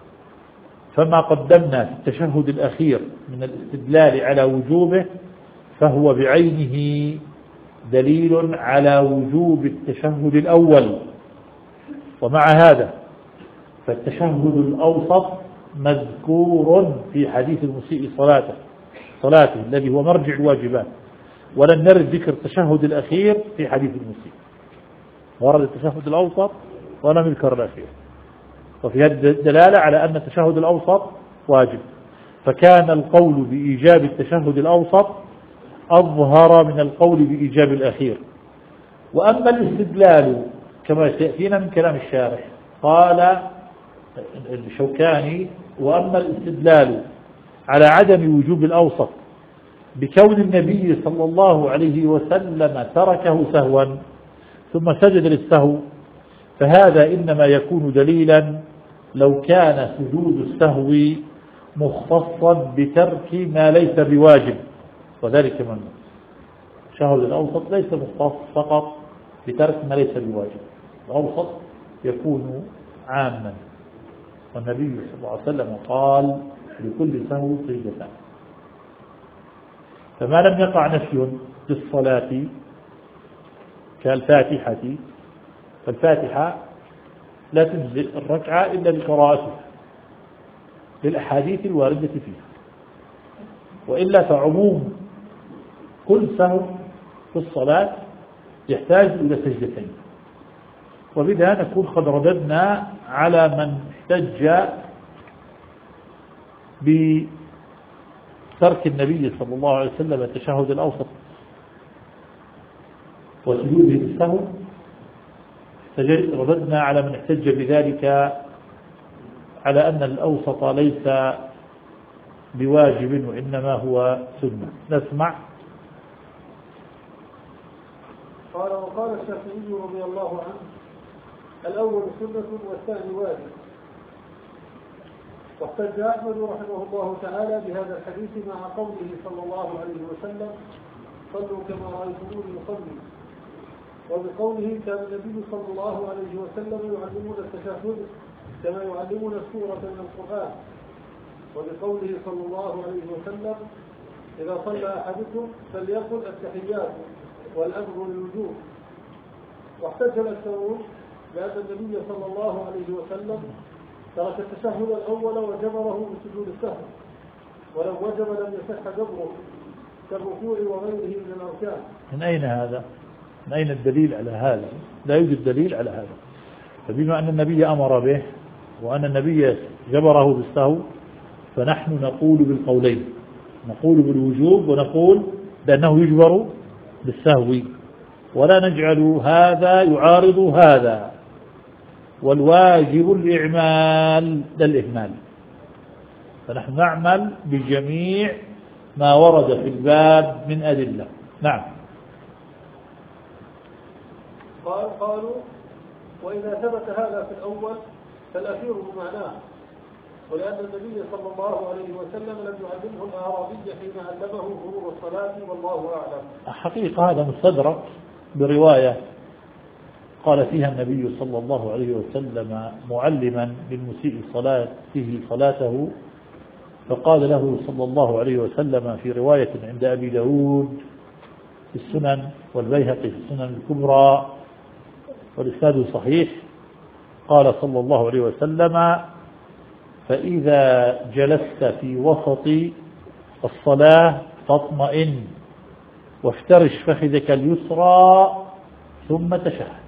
فما قدمنا في التشهد الأخير من الاستدلال على وجوبه فهو بعينه دليل على وجوب التشهد الأول. ومع هذا فالتشهد الأوسط مذكور في حديث المسيء صلاته الذي هو مرجع الواجبات، ولن نرد ذكر التشهد الأخير في حديث المسيء. ورد التشهد الأوسط ولم يذكر الأخير، وفي هذه الدلالة على أن التشهد الأوسط واجب. فكان القول بإيجاب التشهد الأوسط أظهر من القول بإيجاب الأخير. وأما الاستدلال كما سيأتينا من كلام الشارح، قال الشوكاني: وأما الاستدلال على عدم وجوب الأوسط بكون النبي صلى الله عليه وسلم تركه سهوا ثم سجد للسهو، فهذا إنما يكون دليلا لو كان سجود السهو مختصا بترك ما ليس بواجب، وذلك من التشهد الأوسط ليس مختص فقط بترك ما ليس بواجب، الأوسط يكون عاما. والنبي صلى الله عليه وسلم قال: لكل سهو سجدتان. فما لم يقع نفي في الصلاة كالفاتحة، فالفاتحة لا تجزئ الركعة إلا بقراءته للأحاديث الواردة فيها، وإلا فعموم كل سهو في الصلاة يحتاج إلى سجدتين. وبذا نكون قد رددنا على من احتج بترك النبي صلى الله عليه وسلم التشهد الأوسط وسجوده للسهو. رددنا على من احتج بذلك على أن الأوسط ليس بواجب وإنما هو سنة. نسمع. قال: وقال الشافعي رضي الله عنه: الأول سنة والثاني واجب. واحتج أحمد رحمه الله تعالى بهذا الحديث مع قوله صلى الله عليه وسلم: صلوا كما رأيتموني أصلي، وبقوله كان النبي صلى الله عليه وسلم يعلمون التشهد كما يعلمون السورة من القرآن، وبقوله صلى الله عليه وسلم: إذا صلى أحدكم فليقل التحيات والأمر للوجوب. واحتج الأكثرون بأن النبي صلى الله عليه وسلم ترك التشهد الأول وجبره بسجود السهو، ولو وجب لم يصح جبره كالركوع وغيره من الأركان. من أين هذا؟ من أين الدليل على هذا؟ لا يوجد دليل على هذا. فبما أن النبي أمر به وأن النبي جبره بالسهو، فنحن نقول بالقولين، نقول بالوجوب ونقول بأنه يجبر بالسهو، ولا نجعل هذا يعارض هذا. والواجب الإعمال لا الإهمال، فنحن نعمل بجميع ما ورد في الباب من أدلة. نعم. قالوا: وإذا ثبت هذا في الأول فالأخير بمعناه، ولأن النبي صلى الله عليه وسلم لم يعلمه الأعرابي حين علمه فروض الصلاة، والله أعلم. حقيقة هذا مستدرك برواية قال فيها النبي صلى الله عليه وسلم معلما للمسيء صلاته، فقال له صلى الله عليه وسلم في رواية عند أبي داود في السنن والبيهقي في السنن الكبرى والإسناد صحيح، قال صلى الله عليه وسلم: فإذا جلست في وسط الصلاة فاطمئن وافترش فخذك اليسرى ثم تشهد.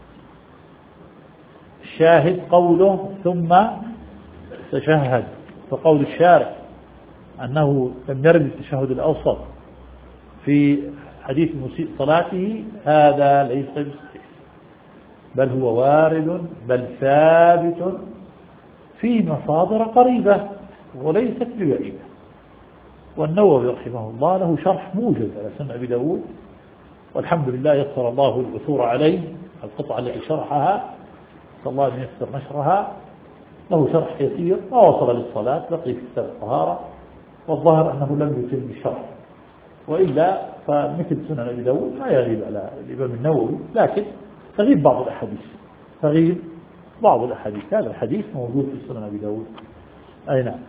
الشاهد قوله ثم تشهد، فقول الشارع أنه لم يرد التشهد الأوسط في حديث مسيء صلاته هذا ليس بصحيح، بل هو وارد بل ثابت في مصادر قريبة وليست ببعيدة. والنووي رحمه الله له شرح موجز على سنن أبي داود، والحمد لله يسر الله العثور عليه، القطعة التي شرحها صلى الله أن يسر نشرها، له شرح يسير ما وصل للصلاة، بقي في كتاب الطهارة، والظاهر أنه لم يتم الشرح، وإلا فمثل سنن أبي داود لا يغيب على الإمام النووي، لكن تغيب بعض الأحاديث، هذا الحديث موجود في سنن أبي داود. أي نعم.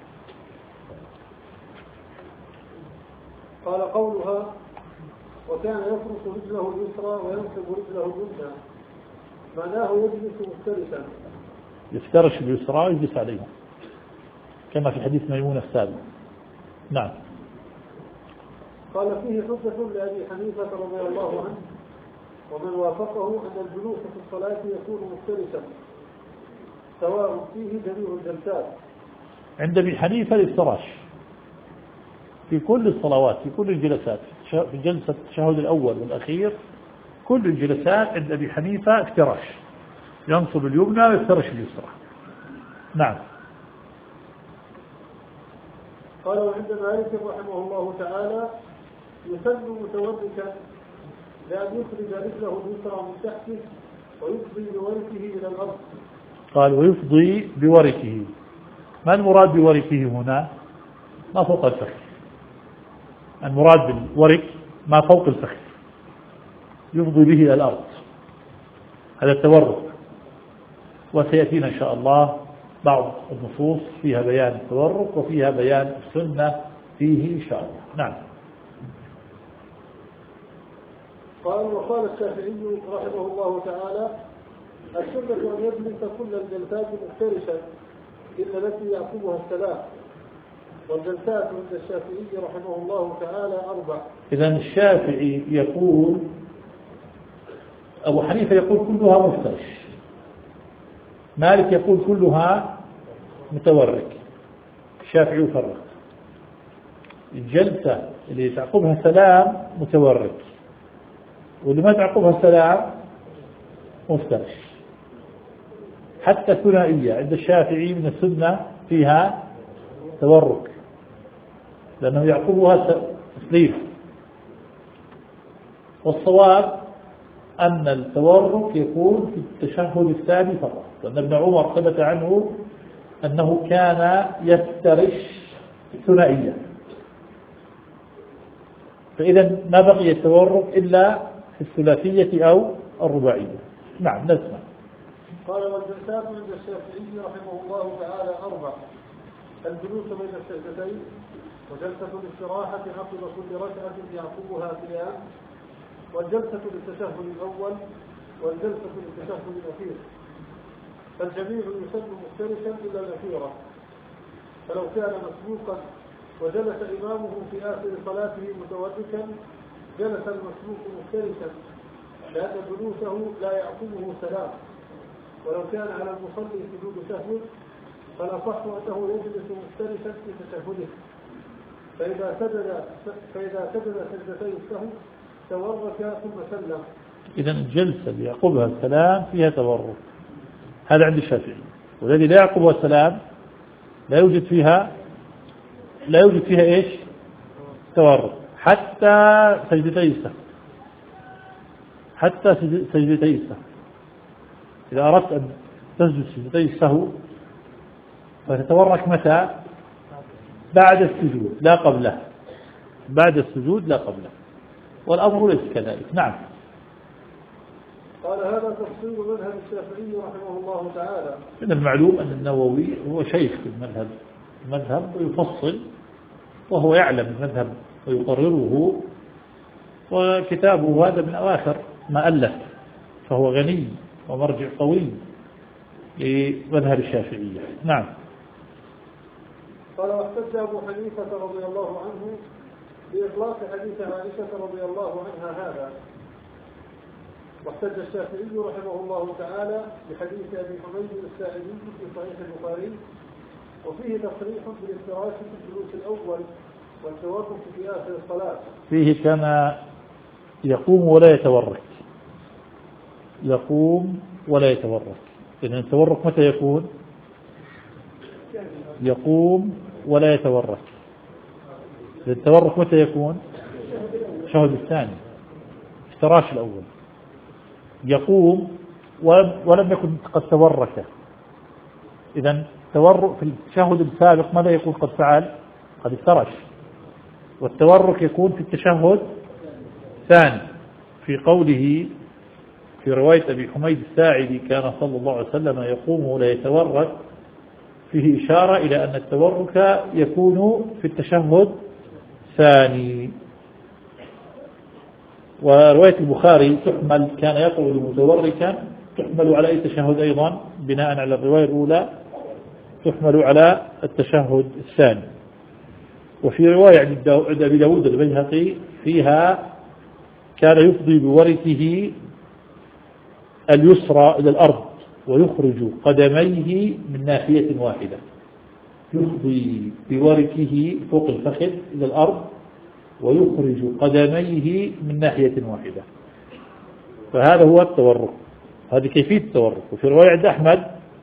قال قولها: وكان يفرش رجله اليسرى وينصب رجله اليمنى، معناه يجلس مفترشا. يفترش اليسرى ويجلس عليها كما في حديث ميمونة السابق. نعم. قال فيه حجة لأبي حنيفة رضي الله عنه ومن وافقه أن الجلوس في الصلاة يكون مفترشا سواء فيه جميع الجلسات. عند أبي حنيفة الافتراش في كل الصلوات، في كل الجلسات، في جلسة التشهد الأول والأخير، كل الجلسات عند أبي حنيفة افتراش، ينصب اليمنى ويفترش اليسرى. نعم. قال: وعند مالك رحمه الله تعالى يسن متوركا لأن يخرج رجله اليسرى من تحته ويفضي بوركه إلى الأرض. قال: ويفضي بوركه. ما المراد بوركه هنا؟ ما فوق الفخذ. المراد بالورك ما فوق الفخذ، يفضي به إلى الأرض، هذا التورك. وسيأتينا إن شاء الله بعض النصوص فيها بيان التورك وفيها بيان السنة فيه إن شاء الله. نعم. قال: وقال الشافعي رحمه الله تعالى: السنة أن يجلس كل الجلسات مفترشا إلا التي يعقبها السلام، والجلسات عند الشافعي رحمه الله تعالى 4. إذن الشافعي يقول، أبو حنيفة يقول كلها مفترش، مالك يقول كلها متورك، الشافعي يفرق. الجلسة اللي تعقبها سلام متورك، واللي ما تعقبها سلام مفترش. حتى الثنائية عند الشافعي من السنة فيها تورك، لأنه يعقبها تسليم. والصواب أن التورك يكون في التشهد الثاني فقط، لأن ابن عمر ثبت عنه أنه كان يفترش ثنائية، فإذا ما بقي التورك إلا في الثلاثية أو الرباعية. نعم. نسمع. قال: والجلسات عند الشافعي رحمه الله تعالى 4: الجلوس بين السجدتين، وجلسة الاستراحة عقب كل ركعة يعقبها قيام، والجلسة للتشهد الأول، والجلسة للتشهد الأخير. فالجميع يسن مفترشا إلا الأخيرة، فلو كان مسبوقا وجلس إمامه في آخر صلاته متوركا جلس المسبوق مفترشا، لأن جلوسه لا يعقبه سلام. ولو كان على المصلي سجود سهو فالأصح أنه يجلس مفترشا في تشهده، فإذا سجد سجدتي السهو تورك ثم سلم. إذن الجلسة اللي يعقبها السلام فيها تورك، هذا عند الشافعي. والذي لا يعقبها السلام لا يوجد فيها إيش؟ تورك، حتى سجدتي السهو، حتى سجدتي السهو. إذا أردت أن تسجد سجدتي السهو فتتورك متى؟ بعد السجود لا قبله، بعد السجود لا قبله، والأمر ليس كذلك. نعم. قال هذا تفصيل مذهب الشافعي رحمه الله تعالى. من المعلوم أن النووي هو شيخ في المذهب ويفصل، وهو يعلم المذهب ويقرره، وكتابه هذا من أواخر ما ألف، فهو غني ومرجع قوي لمذهب الشافعية. نعم. قال واحتج أبو حنيفة رضي الله عنه بإطلاق حديث عائشة رضي الله عنها هذا، واحتج الشافعي رحمه الله تعالى بحديث أبي حميد الساعدي في صحيح البخاري، وفيه تصريح بالافتراش في الجلوس الأول والتوقف في آخر الصلاة. فيه كان يقوم ولا يتورك، يقوم ولا يتورك. إذن التورك متى يكون؟ يقوم ولا يتورك. التورك متى يكون؟ التشهد الثاني، افتراش الأول. يقوم ولم يكن قد تورك. إذن التورك في التشهد السابق ماذا يكون قد فعل؟ قد افترش. والتورك يكون في التشهد الثاني، في قوله في رواية أبي حميد الساعدي كان صلى الله عليه وسلم يقوم ولا يتورك، فيه إشارة إلى أن التورك يكون في التشهد الثاني. ورواية البخاري تحمل كان يقعد متوركا، تحمل على أي تشهد أيضا بناء على الرواية الأولى، تحمل على التشهد الثاني. وفي رواية عند أبي داود البيهقي فيها كان يفضي بوركه اليسرى إلى الأرض ويخرج قدميه من ناحية واحدة، يفضي بوركه فوق الفخذ إلى الأرض ويخرج قدميه من ناحية واحدة، فهذا هو التورك، هذه كيفية التورك. وفي رواية عند أحمد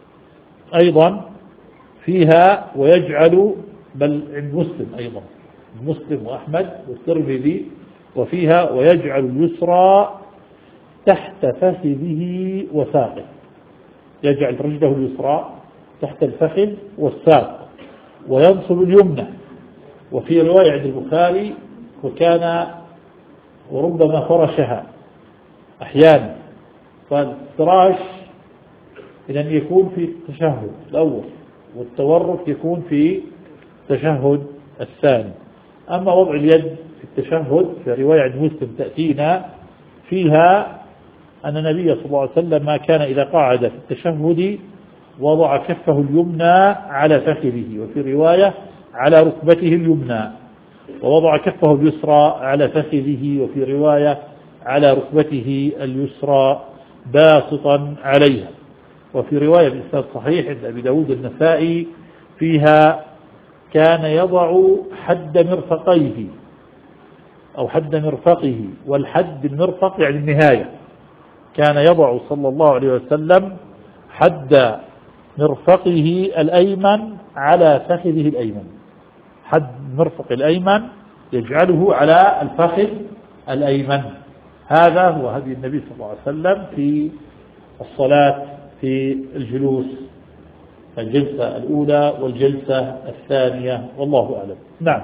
أيضا فيها ويجعل، بل عند مسلم أيضا، مسلم وأحمد والترمذي، وفيها ويجعل اليسرى تحت فخذه وساقه، يجعل رجله اليسرى تحت الفخذ والساق وينصب اليمنى. وفي رواية عند البخاري وكان وربما فرشها أحيانا، فالفراش إذن يكون في التشهد الأول والتورك يكون في التشهد الثاني. أما وضع اليد في التشهد في رواية عند مسلم تأتينا فيها أن النبي صلى الله عليه وسلم ما كان إذا قعد في التشهد وضع كفه اليمنى على فخذه، وفي رواية على ركبته اليمنى، ووضع كفه اليسرى على فخذه، وفي رواية على ركبته اليسرى باسطا عليها. وفي رواية بإسناد صحيح عند أبي داود النسائي فيها كان يضع حد مرفقيه أو حد مرفقه، والحد المرفق يعني النهاية، كان يضع صلى الله عليه وسلم حد مرفقه الأيمن على فخذه الأيمن، حد مرفق الأيمن يجعله على الفخذ الأيمن. هذا هو هدي النبي صلى الله عليه وسلم في الصلاة في الجلوس، الجلسة الأولى والجلسة الثانية، والله أعلم. نعم.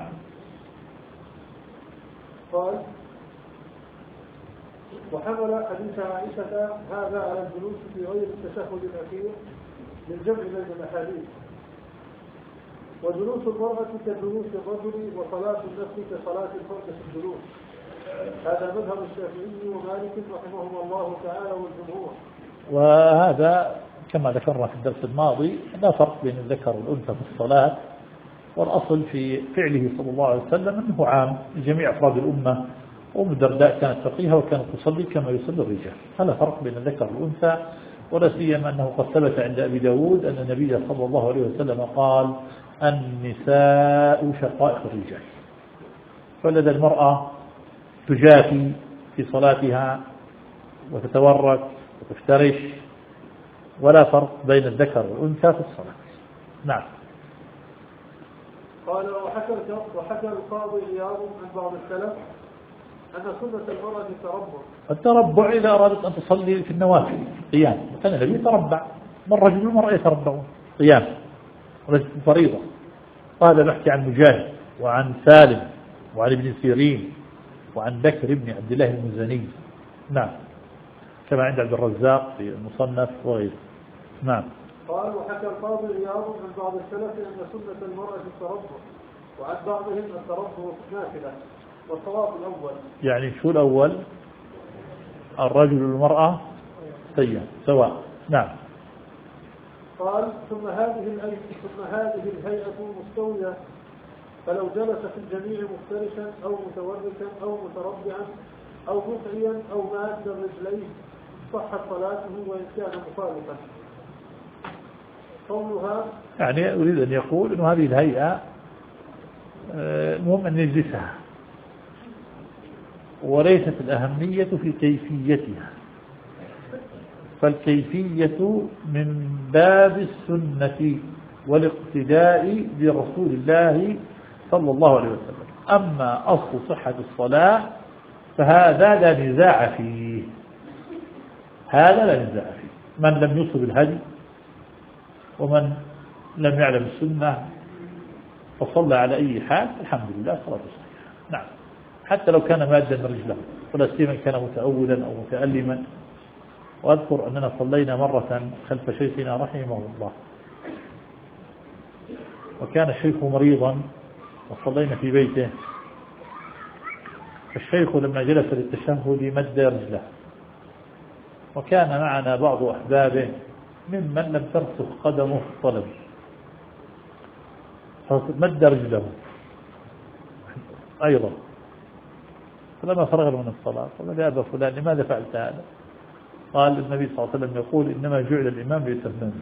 قال وحمل حديث عائشة هذا على الجلوس في غير التشهد الأخير للجمع بين الأحاديث، وجلوس المرأة كجلوس الرجل وصلاة النفس كصلاة الفرد في الجلوس. هذا مذهب الشافعي ومالك رحمهما الله تعالى والجمهور. وهذا كما ذكرنا في الدرس الماضي لا فرق بين الذكر والأنثى في الصلاة، والأصل في فعله صلى الله عليه وسلم أنه عام لجميع أفراد الأمة. أم الدرداء كانت فقيهة وكانت تصلي كما يصلي الرجال، فلا فرق بين الذكر والأنثى. ولا سيما أنه قد ثبت عند أبي داود أن النبي صلى الله عليه وسلم قال النساء شقائق الرجال، فلدى المرأة تجافي في صلاتها وتتورك وتفترش، ولا فرق بين الذكر والأنثى في الصلاة. نعم. قال وحكى القاضي عياض عن بعض السلف أن سنة المرأة التربع إذا أرادت أن تصلي في النوافل قيام، كان النبي يتربع، والرجل والمرأة يتربعون قيام، وليست فريضة. وهذا نحكي عن مجاهد وعن سالم وعن ابن سيرين وعن بكر بن عبد الله المزني. نعم، كما عند عبد الرزاق في المصنف وغيره. نعم. قال وحكى القاضي عياض عن بعض السلف أن سنة المرأة التربع، وعن بعضهم التربع نافلة، والصواب الأول. يعني شو الأول؟ الرجل والمرأة سواء. نعم. قال ثم هذه الهيئة مستوية، فلو جلس في الجميع مفترشا أو متوركا أو متربعا أو مطعيا أو ماد رجليه صحت صلاته وإن كان مخالفا. قولها يعني أريد أن يقول أن هذه الهيئة المهم أن يجلسها، وليست الأهمية في كيفيتها، فالكيفية من باب السنة والاقتداء برسول الله صلى الله عليه وسلم. أما أصل صحة الصلاة فهذا لا نزاع فيه، هذا لا نزاع فيه. من لم يصب الهدي ومن لم يعلم السنة فصلى على أي حال الحمد لله صلاة صحيحة. نعم، حتى لو كان مادا من رجله، ولا سيما كان متأولا أو متألما. وأذكر أننا صلينا مرة خلف شيخنا رحمه الله، وكان الشيخ مريضا وصلينا في بيته، فالشيخ لما جلس للتشهد مد رجله، وكان معنا بعض أحبابه ممن لم ترسخ قدمه في الطلب، فمد رجله أيضا. فلما فرغ من الصلاة قال يا أبا فلان لماذا فعلت هذا؟ قال النبي صلى الله عليه وسلم يقول إنما جعل الإمام ليتمم.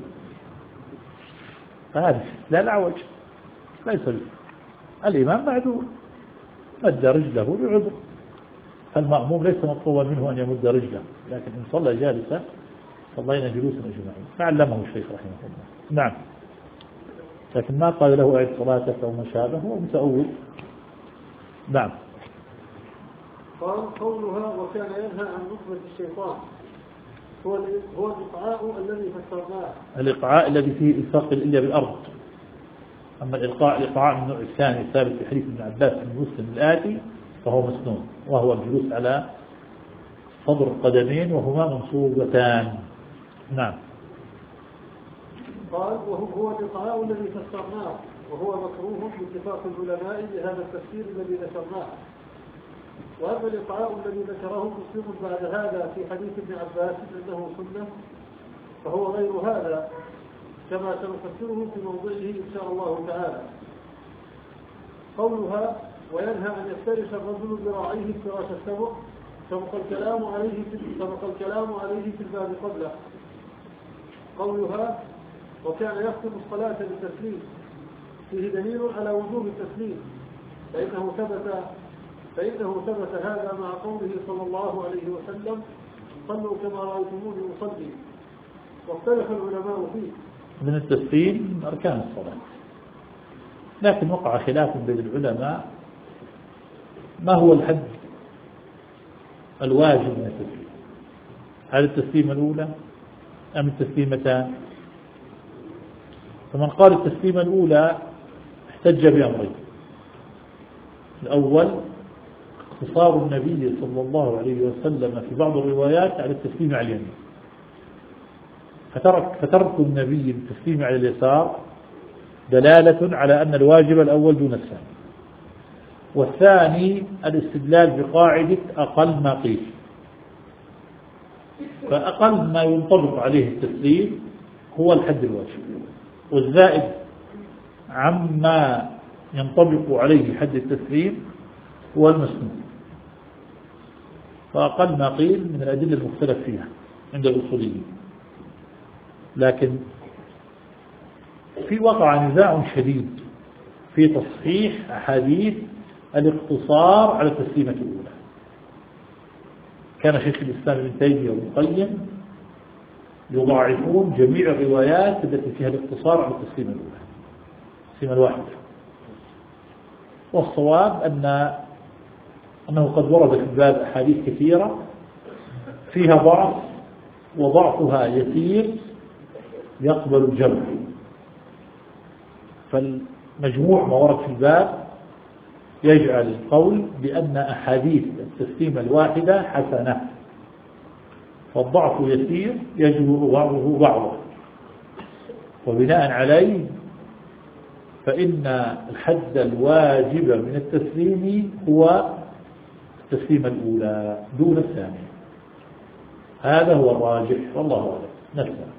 فهذا لا العوج، ليس الإمام معذور، مد رجله بعذر، فالمأموم ليس مطلوبا منه أن يمد رجله، لكن إن صلى جالسا صلينا جلوسا أجمعين، فعلمه الشيخ رحمه الله. نعم، لكن ما قال له أعد صلاتك أو ما شابه، هو متأول. نعم. قال قولها وكان ينهى عن نصبة الشيطان هو الإقعاء الذي فسرناه، الإقعاء الذي فيه إلصاق الإلية بالأرض. أما الإقعاء من النوع الثاني الثابت في حديث ابن عباس بن مسلم الآتي فهو مسنون، وهو الجلوس على صدر القدمين وهما منصوبتان. نعم. قال وهو الإقعاء الذي فسرناه وهو مكروه باتفاق العلماء بهذا التفسير الذي ذكرناه. وأما الإقعاء الذي ذكره مسلم بعد هذا في حديث ابن عباس أنه سنة فهو غير هذا، كما سنفسره في موضعه إن شاء الله تعالى. قولها وينهى أن يفترش الرجل ذراعيه افتراش السبع سبق الكلام عليه في الباب قبله. قولها وكان يختم الصلاة بالتسليم فيه دليل على وجوب التسليم، فإنه ثبت هذا مع قوله صلى الله عليه وسلم صلوا كما رأيتموني أصلي، واختلف العلماء فيه. من التسليم أركان الصلاة، لكن وقع خلاف بين العلماء ما هو الحد الواجب من التسليم، هل التسليمة الأولى أم التسليمتان؟ فمن قال التسليمة الأولى احتج بأمرين: الأول اقتصار النبي صلى الله عليه وسلم في بعض الروايات على التسليم على اليمين، فترك النبي التسليم على اليسار دلالة على أن الواجب الأول دون الثاني. والثاني الاستدلال بقاعدة أقل ما قيل، فأقل ما ينطبق عليه التسليم هو الحد الواجب، والزائد عما ينطبق عليه حد التسليم هو المسنون. فأقل ما قيل من الأدلة المختلف فيها عند الأصوليين. لكن في وقع نزاع شديد في تصحيح أحاديث الاقتصار على التسليمة الأولى. كان شيخ الإسلام ابن تيمية وابن القيم يضاعفون جميع الروايات التي فيها الاقتصار على التسليمة الأولى، التسليمة الواحدة. والصواب أنه قد ورد في الباب أحاديث كثيرة فيها ضعف، وضعفها يسير يقبل الجمع، فالمجموع ما ورد في الباب يجعل القول بأن أحاديث التسليم الواحدة حسنة، فالضعف يسير يجبر بعضه بعضا، وبناء عليه فإن الحد الواجب من التسليم هو التسليم الأولى دون الثانية. هذا هو الراجح والله أعلم. نسأل.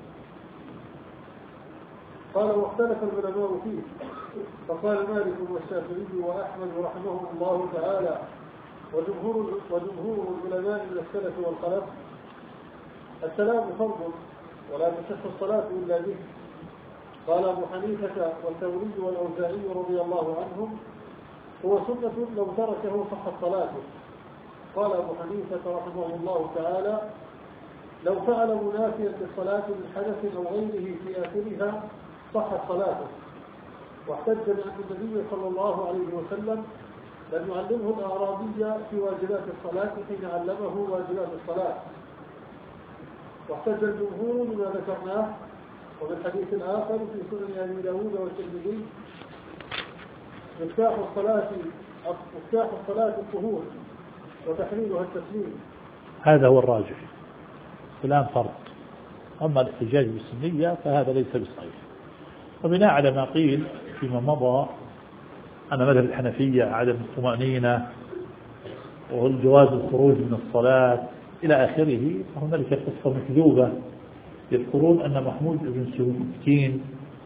قال واختلف العلماء فيه، فقال مالك والشافعي وأحمد رحمهم الله تعالى وجمهور العلماء من السلف والخلف السلام فرض ولا تصح الصلاة إلا به. قال أبو حنيفة والثوري والأوزاعي رضي الله عنهم هو سنة لو تركه صحت صلاته. قال أبو حنيفة رحمه الله تعالى لو فعل منافيا للصلاة من حدث أو غيره في آخرها صحت صلاته. واحتج بأن النبي صلى الله عليه وسلم لم يعلمه الأعرابي في واجبات الصلاة حين علمه واجبات الصلاة. واحتج الجمهور بما ذكرناه ومن حديث آخر في سنن أبي داود والترمذي مفتاح الصلاة الطهور وتحليلها التسليم. هذا هو الراجح، السلام فرض، أما الاحتجاج بالسنية فهذا ليس بصحيح. وبناء على ما قيل فيما مضى أن مذهب الحنفية عدم الطمأنينة والجواز الخروج من الصلاة إلى آخره، فهنالك قصة مكذوبة يذكرون أن محمود بن سبكين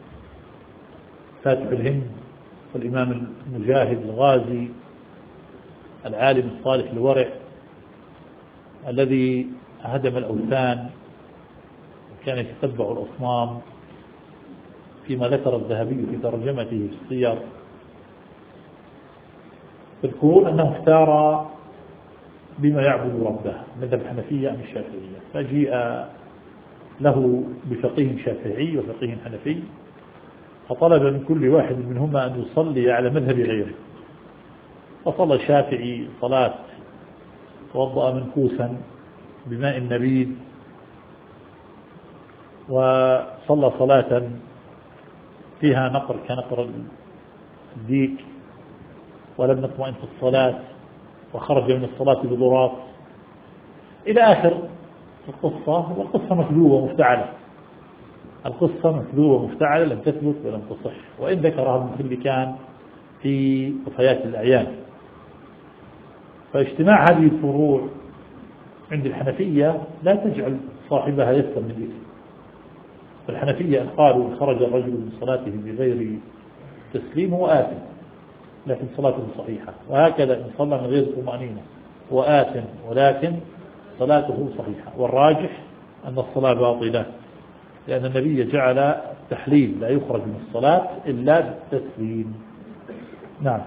فاتح الهند والإمام المجاهد الغازي العالم الصالح الورع الذي هدم الأوثان وكان يتتبع الأصنام، فيما ذكر الذهبي في ترجمته في السير، يذكرون أنه اختار بما يعبد ربه مذهب الحنفية أم الشافعية، فجيء له بفقيه شافعي وفقيه حنفي فطلب من كل واحد منهما أن يصلي على مذهب غيره. فصلى الشافعي صلاة توضأ منكوسا بماء نبيذ، وصلى صلاة فيها نقر كنقر الديك ولم يطمئن في الصلاة وخرج من الصلاة بضراط إلى آخر القصة. والقصة مكذوبة ومفتعلة، القصة مكذوبة ومفتعلة لم تثبت ولم تصح، وإن ذكرها ابن خلكان في وفيات الأعيان. فاجتماع هذه الفروع عند الحنفية لا تجعل صاحبها يسلم من الإثم. فالحنفية قالوا خرج الرجل من صلاته بغير تسليم هو آثم لكن صلاته صحيحة، وهكذا إن صلى من غير طمأنينة هو آثم ولكن صلاته صحيحة. والراجح أن الصلاة باطلة، لأن النبي جعل التحليل لا يخرج من الصلاة إلا بالتسليم. نعم.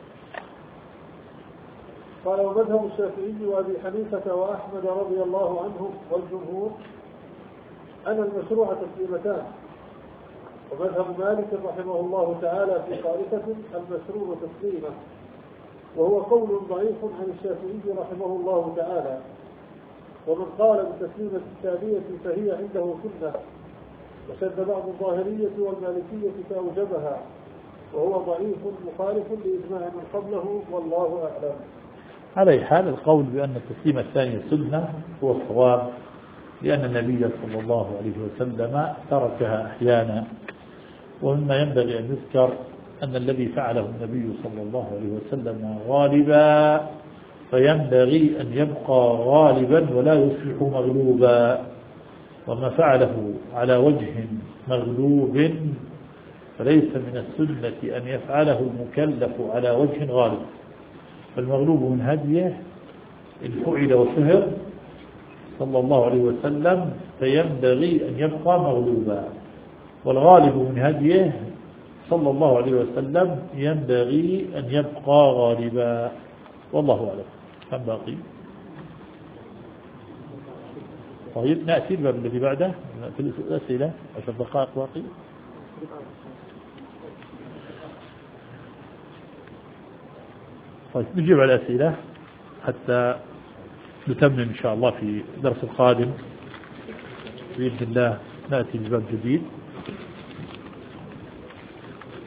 قال ومذهب الشافعي وأبي حنيفة وأحمد رضي الله عنهم والجمهور أن المشروع تسليمتان. ومذهب مالك رحمه الله تعالى في طائفة المشروع تسليمة، وهو قول ضعيف عن الشافعي رحمه الله تعالى. ومن قال بالتسليمة الثانية فهي عنده سنة، وشد بعض الظاهرية والمالكية فأوجبها، وهو ضعيف مخالف لإجماع من قبله والله أعلم. على أي حال القول بأن التسليمة الثانية سنة هو الصواب، لأن النبي صلى الله عليه وسلم تركها أحيانا. ومما ينبغي أن يذكر أن الذي فعله النبي صلى الله عليه وسلم غالبا فينبغي أن يبقى غالبا ولا يصبح مغلوبا، وما فعله على وجه مغلوب فليس من السنة أن يفعله المكلف على وجه غالب. فالمغلوب من هديه إن فعل وسهر صلى الله عليه وسلم فينبغي أن يبقى مغلوبا، والغالب من هديه صلى الله عليه وسلم ينبغي أن يبقى غالبا، والله أعلم. كم باقي؟ طيب نأتي الباب الذي بعده في الأسئلة، 10 دقائق باقي. طيب نجيب على الأسئلة حتى نتمم إن شاء الله في الدرس القادم بإذن الله. نأتي بباب جديد.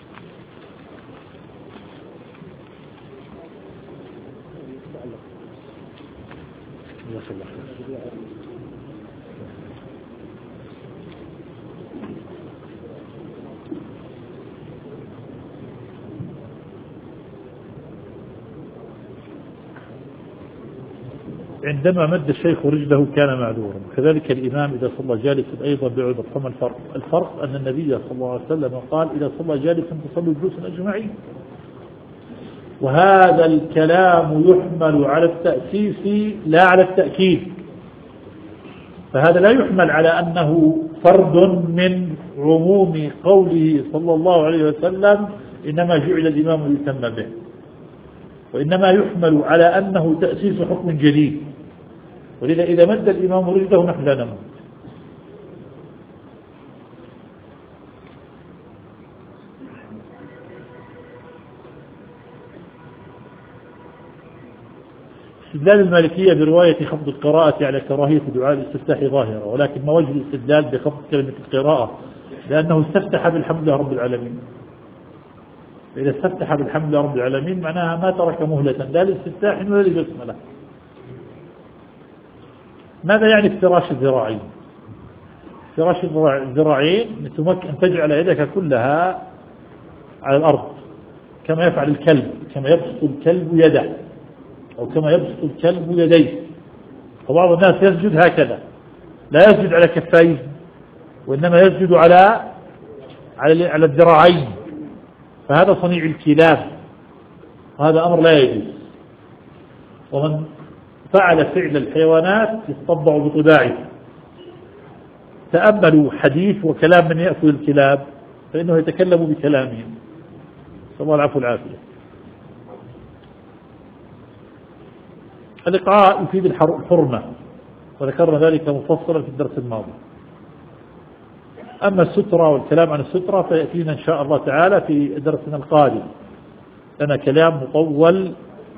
عندما مد الشيخ رجله كان معذورا، كذلك الإمام إذا صلى جالسا أيضا بعذر. فما الفرق؟ الفرق أن النبي صلى الله عليه وسلم قال إذا صلى جالسا فصلوا جلوسا أجمعين، وهذا الكلام يحمل على التأسيس لا على التأكيد، فهذا لا يحمل على أنه فرد من عموم قوله صلى الله عليه وسلم إنما جعل الإمام ليتم به، وإنما يحمل على أنه تأسيس حكم جديد. ولذا إذا مد الإمام رجله نحن لا نموت. استدلال المالكية برواية خفض القراءة على كراهية دعاء الاستفتاح ظاهرة، ولكن ما وجه الاستدلال بخفض كلمة القراءة؟ لأنه استفتح بالحمد لله رب العالمين. إذا استفتح بالحمد لله رب العالمين معناها ما ترك مهلة لا للاستفتاح ولا للبسملة. ماذا يعني افتراش الذراعين؟ افتراش الذراعين تمكن أن تجعل يدك كلها على الأرض كما يفعل الكلب، كما يبسط الكلب يده أو كما يبسط الكلب يديه. فبعض الناس يسجد هكذا، لا يسجد على كفيه، وإنما يسجد على الذراعين، فهذا صنيع الكلاب، وهذا أمر لا يجوز. ومن فعل فعل الحيوانات يتطبع بطباعه. تأملوا حديث وكلام من يأكل الكلاب فإنه يتكلم بكلامهم، صلى الله العفو والعافية. الإقعاء يفيد الحرمة، وذكرنا ذلك مفصلا في الدرس الماضي. أما السترة والكلام عن السترة فيأتينا إن شاء الله تعالى في درسنا القادم، لنا كلام مطول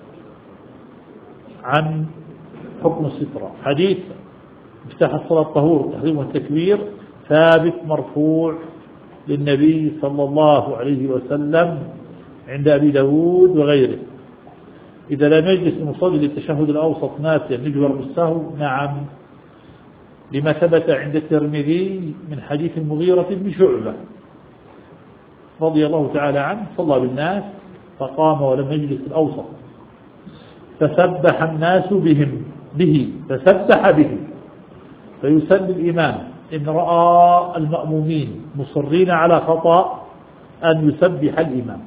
عن حكم السترة. حديث مفتاح الصلاة الطهور تحريم التكبير ثابت مرفوع للنبي صلى الله عليه وسلم عند أبي داود وغيره. إذا لم يجلس المصلي للتشهد الأوسط ناسيا يجبر بالسهو، نعم، لما ثبت عند الترمذي من حديث المغيرة بن شعبة رضي الله تعالى عنه، صلى بالناس فقام ولم يجلس الأوسط فسبح الناس به فسبح به، فيسن الإمام إن رأى المأمومين مصرين على خطأ أن يسبح الإمام،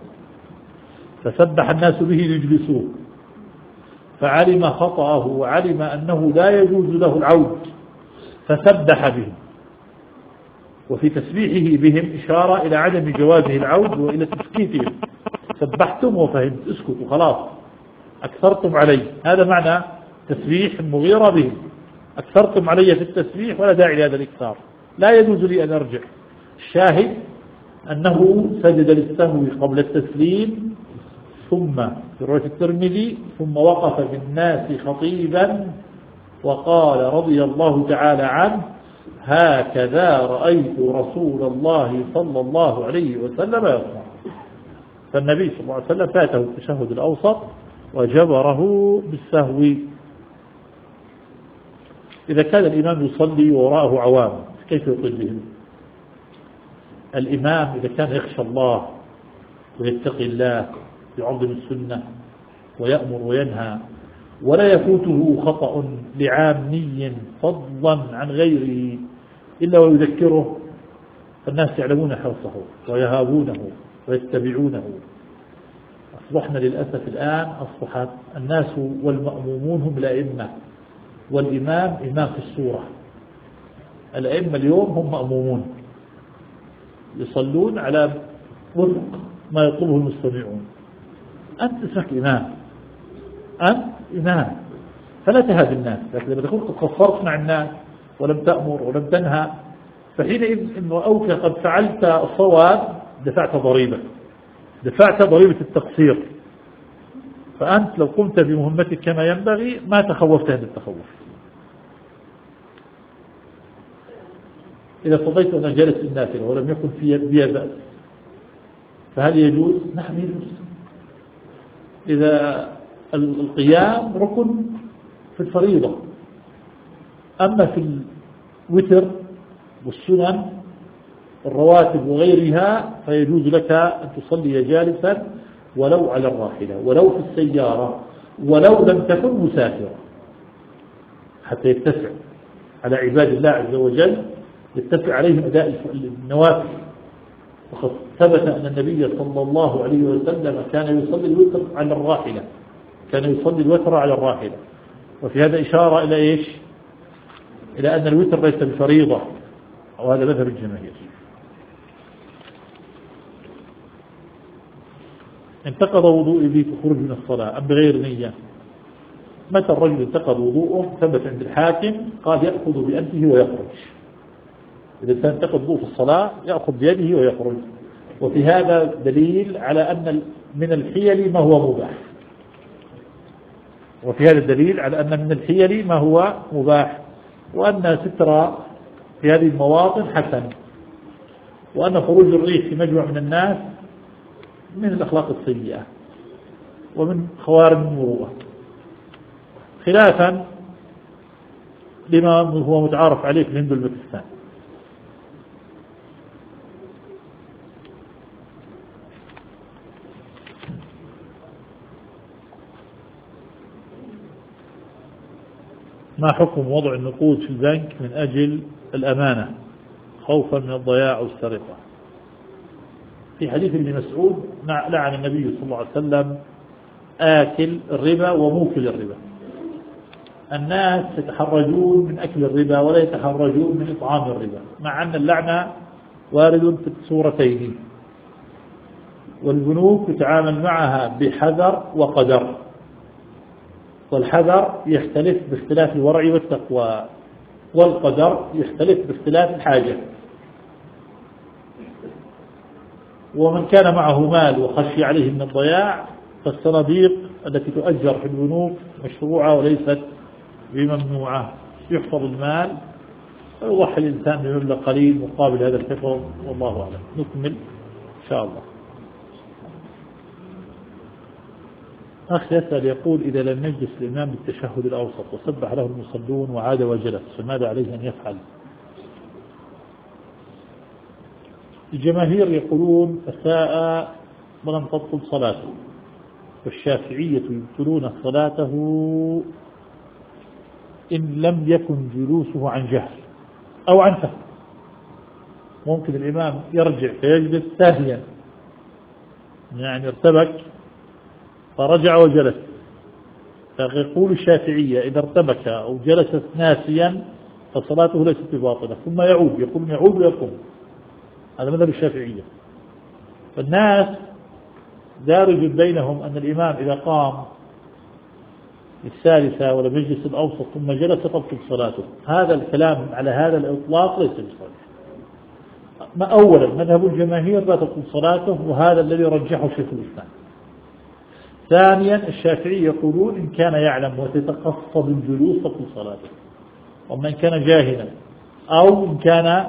فسبح الناس به ليجلسوه، فعلم خطأه وعلم أنه لا يجوز له العود فسبح بهم. وفي تسبيحه بهم إشارة إلى عدم جوازه العود وإلى تسكيتهم. سبحتم وفهمت، اسكتوا خلاص، أكثرتم علي، هذا معنى تسبيح المغيرة بهم، أكثرتم علي في التسبيح ولا داعي لهذا الإكثار، لا يجوز لي أن أرجع. الشاهد أنه سجد للسهو قبل التسليم، ثم في رواية الترمذي ثم وقف بالناس خطيبا وقال رضي الله تعالى عنه هكذا رأيت رسول الله صلى الله عليه وسلم يصنع. فالنبي صلى الله عليه وسلم فاته التشهد الأوسط وجبره بالسهو. إذا كان الإمام يصلي وراءه عوام كيف يطيل بهم؟ الإمام إذا كان يخشى الله ويتقي الله يعظم السنة ويأمر وينهى ولا يفوته خطأ لعامي فضلا عن غيره إلا ويذكره، فالناس يعلمون حرصه ويهابونه ويتبعونه. أصبحنا للأسف الآن أصبحت الناس والمأمومون هم الأئمة، والإمام إمام في السورة. الأئمة اليوم هم مأمومون يصلون على وفق ما يطلبه المستمعون. أنت اسمك إمام، أنت إمام، فلا تهاب الناس. لكن لما تكون قد قصرت مع الناس ولم تأمر ولم تنهى، فحينئذ إن رأوك قد فعلت الصواب دفعت ضريبة التقصير. فأنت لو قمت بمهمتك كما ينبغي ما تخوفت هذا التخوف. إذا فضيت أن جلس النافلة ولم يكن في بي بأس فهل يجوز؟ نعم يجوز. إذا القيام ركن في الفريضة. أما في الوتر والسنن الرواتب وغيرها فيجوز لك أن تصلي جالسا ولو على الراحلة ولو في السيارة ولو لم تكن مسافرا، حتى يتسع على عباد الله عز وجل، يتسع عليهم أداء النوافل. وقد ثبت أن النبي صلى الله عليه وسلم كان يصلي الوتر على الراحلة، كان يصلي الوتر على الراحلة. وفي هذا إشارة إلى إيش؟ إلى أن الوتر ليس بفريضة، وهذا مذهب الجماهير. انتقض وضوئي به خروج من الصلاة أم بغير نية؟ متى الرجل انتقض وضوءه؟ ثبت عند الحاكم قال يأخذ بأنفه ويخرج. إذا كان انتقض وضوء في الصلاة يأخذ بيده ويخرج. وفي هذا دليل على أن من الحيل ما هو مباح، وفي هذا الدليل على أن من الحيل ما هو مباح، وأن ستر في هذه المواطن حسن، وأن خروج الريح في مجمع من الناس من الأخلاق السيئة ومن خوارم المروءة، خلافا لما هو متعارف عليه في الهند والباكستان. ما حكم وضع النقود في البنك من أجل الأمانة خوفا من الضياع والسرقة؟ في حديث ابن مسعود لعن النبي صلى الله عليه وسلم آكل الربا وموكل الربا. الناس يتحرجون من أكل الربا ولا يتحرجون من إطعام الربا، مع أن اللعنة وارد في الصورتين، والبنوك يتعامل معها بحذر وقدر، والحذر يختلف باختلاف الورع والتقوى، والقدر يختلف باختلاف الحاجة. ومن كان معه مال وخشي عليه من الضياع فالصناديق التي تؤجر في البنوك مشروعة وليست بممنوعة، يحفظ المال ويضحي الإنسان بمبلغ قليل مقابل هذا الحفظ، والله أعلم. نكمل إن شاء الله. أخ يسأل يقول إذا لم يجلس الإمام بالتشهد الأوسط وسبح له المصلون وعاد وجلس فماذا عليه أن يفعل؟ الجماهير يقولون أساء ولم تبطل صلاته، والشافعية يبطلون صلاته إن لم يكن جلوسه عن جهل أو عن فهم. ممكن الإمام يرجع فيجلس ساهيا، يعني ارتبك فرجع وجلس، فيقول الشافعية إذا ارتبك أو جلس ناسيا فصلاته ليست بباطلة، ثم يعود، يقول يعود ويقوم. هذا مذهب الشافعية. فالناس دارج بينهم أن الإمام إذا قام الثالثة ولم يجلس الأوسط ثم جلس تبطل صلاته. هذا الكلام على هذا الإطلاق ليس بصحيح. ما أولا مذهب الجماهير لا تبطل صلاته، وهذا الذي رجحه شيخ الإسلام. ثانيا الشافعي يقولون إن كان يعلم وتتقصد الجلوس تبطل صلاته، ومن كان جاهلا أو إن كان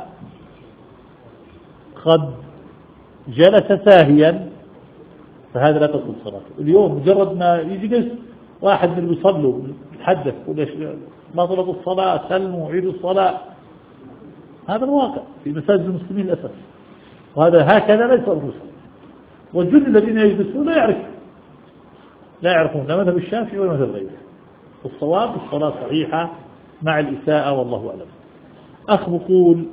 قد جلس ساهيا فهذا لا تبطل صلاته. اليوم مجرد ما يجلس واحد من اللي بيصلوا يتحدث يقول ما طلب الصلاة سلموا عيدوا الصلاة، هذا الواقع في مساجد المسلمين للأسف، وهذا هكذا ليس الرسل. والجن الذين يجلسون لا يعرفون لا مذهب الشافعي ولا مذهب غيره. الصواب الصلاة صحيحة مع الإساءة والله أعلم. أخ بقول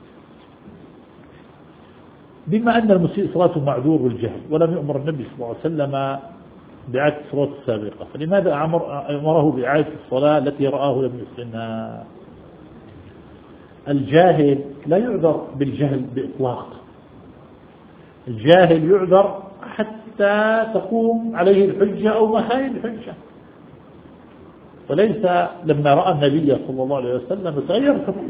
بما أن المسيء صلاته معذور بالجهل ولم يؤمر النبي صلى الله عليه وسلم بإعادة الصلاة السابقة، فلماذا أمره بإعادة الصلاة التي رآه لم يحسنها؟ الجاهل لا يعذر بالجهل بإطلاق، الجاهل يعذر حتى تقوم عليه الحجة أو محايل الحجة. وليس لما رأى النبي صلى الله عليه وسلم تغير حكمه،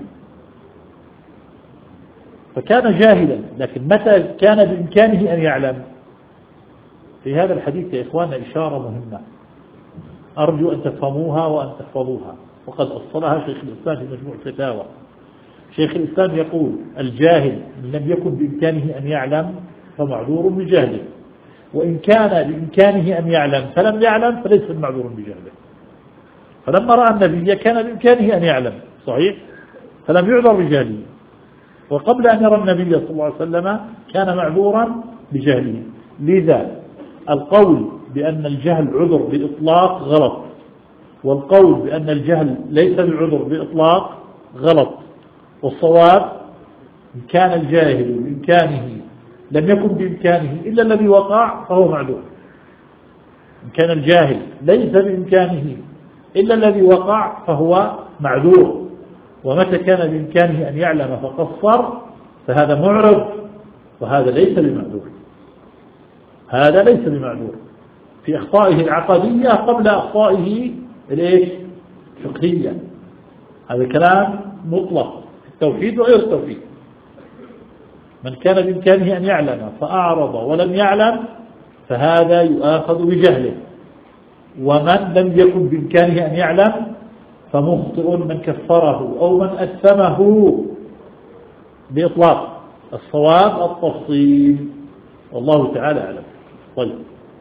فكان جاهلا. لكن متى كان بإمكانه أن يعلم؟ في هذا الحديث يا إخواننا إشارة مهمة أرجو أن تفهموها وأن تحفظوها، وقد أصلها شيخ الإسلام في مجموع الفتاوى. شيخ الإسلام يقول الجاهل إن لم يكن بإمكانه أن يعلم فمعذور بجهله، وإن كان بإمكانه أن يعلم فلم يعلم فليس معذور بجهله. فلما رأى النبي كان بإمكانه أن يعلم، صحيح، فلم يعذر بجهله. وقبل أن يرى النبي صلى الله عليه وسلم كان معذورا بجهله. لذا القول بأن الجهل عذر بإطلاق غلط، والقول بأن الجهل ليس بعذر بإطلاق غلط. والصواب إن كان الجاهل بإمكانه لم يكن بإمكانه إلا الذي وقع فهو معذور. إن كان الجاهل ليس بإمكانه إلا الذي وقع فهو معذور. ومتى كان بإمكانه أن يعلم فقصر فهذا معرض، وهذا ليس بمعذور. هذا ليس بمعذور في أخطائه العقدية قبل أخطائه الفقهية. هذا كلام مطلق في التوحيد وغير التوحيد. من كان بإمكانه أن يعلم فأعرض ولم يعلم فهذا يؤاخذ بجهله. ومن لم يكن بإمكانه أن يعلم فمخطئ من كفره أو من أثمه بإطلاق. الصواب التفصيل، والله تعالى أعلم. طيب،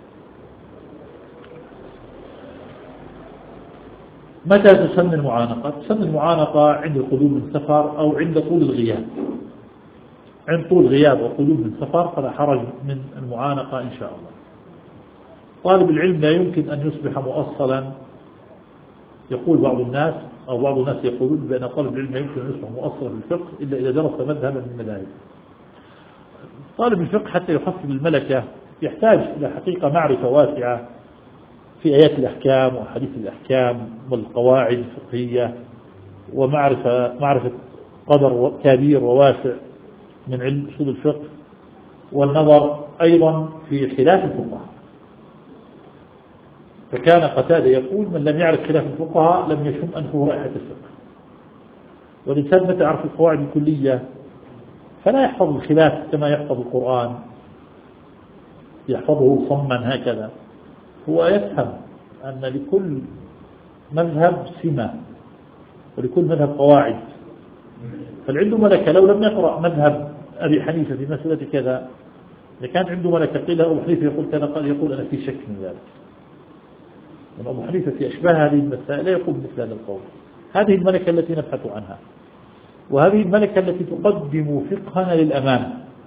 متى تسمى المعانقة؟ تسمى المعانقة عند القدوم من سفر أو عند طول الغياب. عند طول غياب وقدوم من سفر فلا حرج من المعانقة إن شاء الله. طالب العلم لا يمكن أن يصبح مؤصلا. يقول بعض الناس أو بعض الناس يقولون بأن طالب العلم لا يمكن أن يصبح مؤصلا في الفقه إلا إذا درس مذهبا من المذاهب. طالب الفقه حتى يحصل الملكة يحتاج إلى حقيقة معرفة واسعة في آيات الأحكام وحديث الأحكام والقواعد الفقهية، ومعرفة قدر كبير وواسع من علم أصول الفقه، والنظر أيضا في خلاف الفقهاء. فكان قتادة يقول: من لم يعرف خلاف الفقهاء لم يشم أنفه رائحة الفقه. والإنسان متى يعرف القواعد الكلية فلا يحفظ الخلاف كما يحفظ القرآن يحفظه صما هكذا. هو يفهم أن لكل مذهب سمة ولكل مذهب قواعد. فالعنده ملكة لو لم يقرأ مذهب أبي حنيفة في مسألة كذا، إذا كان عنده ملكة قيل أبو حنيفة يقول كذا، قال يقول أنا في شك من ذلك. لأن أبو حنيفة في أشباه هذه المسائل لا يقول مثل هذا القول. هذه الملكة التي نبحث عنها، وهذه الملكة التي تقدم فقهنا للأمام.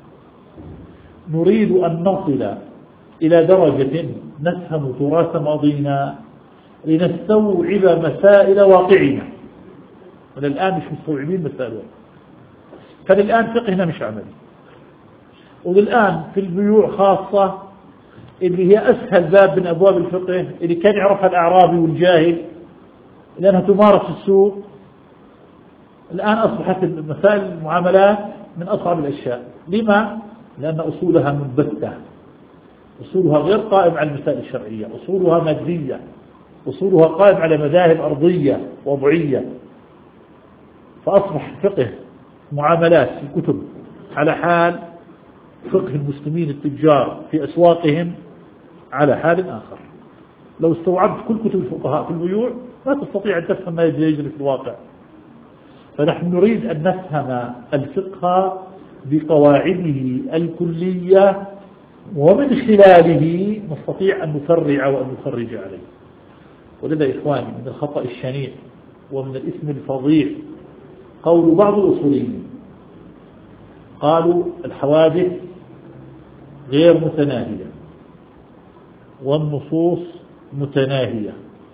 نريد أن نصل إلى درجة نفهم تراث ماضينا لنستوعب مسائل واقعنا. وللآن مش مستوعبين مسائل واقع، فللآن فقهنا مش عملي. وللآن في البيوع خاصة اللي هي أسهل باب من أبواب الفقه اللي كان يعرفها الأعرابي والجاهل لأنها تمارس في السوق، الآن أصبحت مسائل المعاملات من أصعب الأشياء. لما؟ لأن أصولها منبتة، أصولها غير قائم على المسائل الشرعية، أصولها مادية، أصولها قائم على مذاهب أرضية وضعية. فأصبح فقه معاملات في الكتب على حال فقه المسلمين التجار في أسواقهم على حال آخر. لو استوعبت كل كتب الفقهاء في البيوع ما تستطيع أن تفهم ما يجري في الواقع. فنحن نريد أن نفهم الفقه بقواعده الكلية، ومن خلاله نستطيع أن نفرع وأن نخرج عليه. ولذا إخواني من الخطأ الشنيع ومن الإثم الفظيع قول بعض الأصوليين، قالوا الحوادث غير متناهية والنصوص متناهية،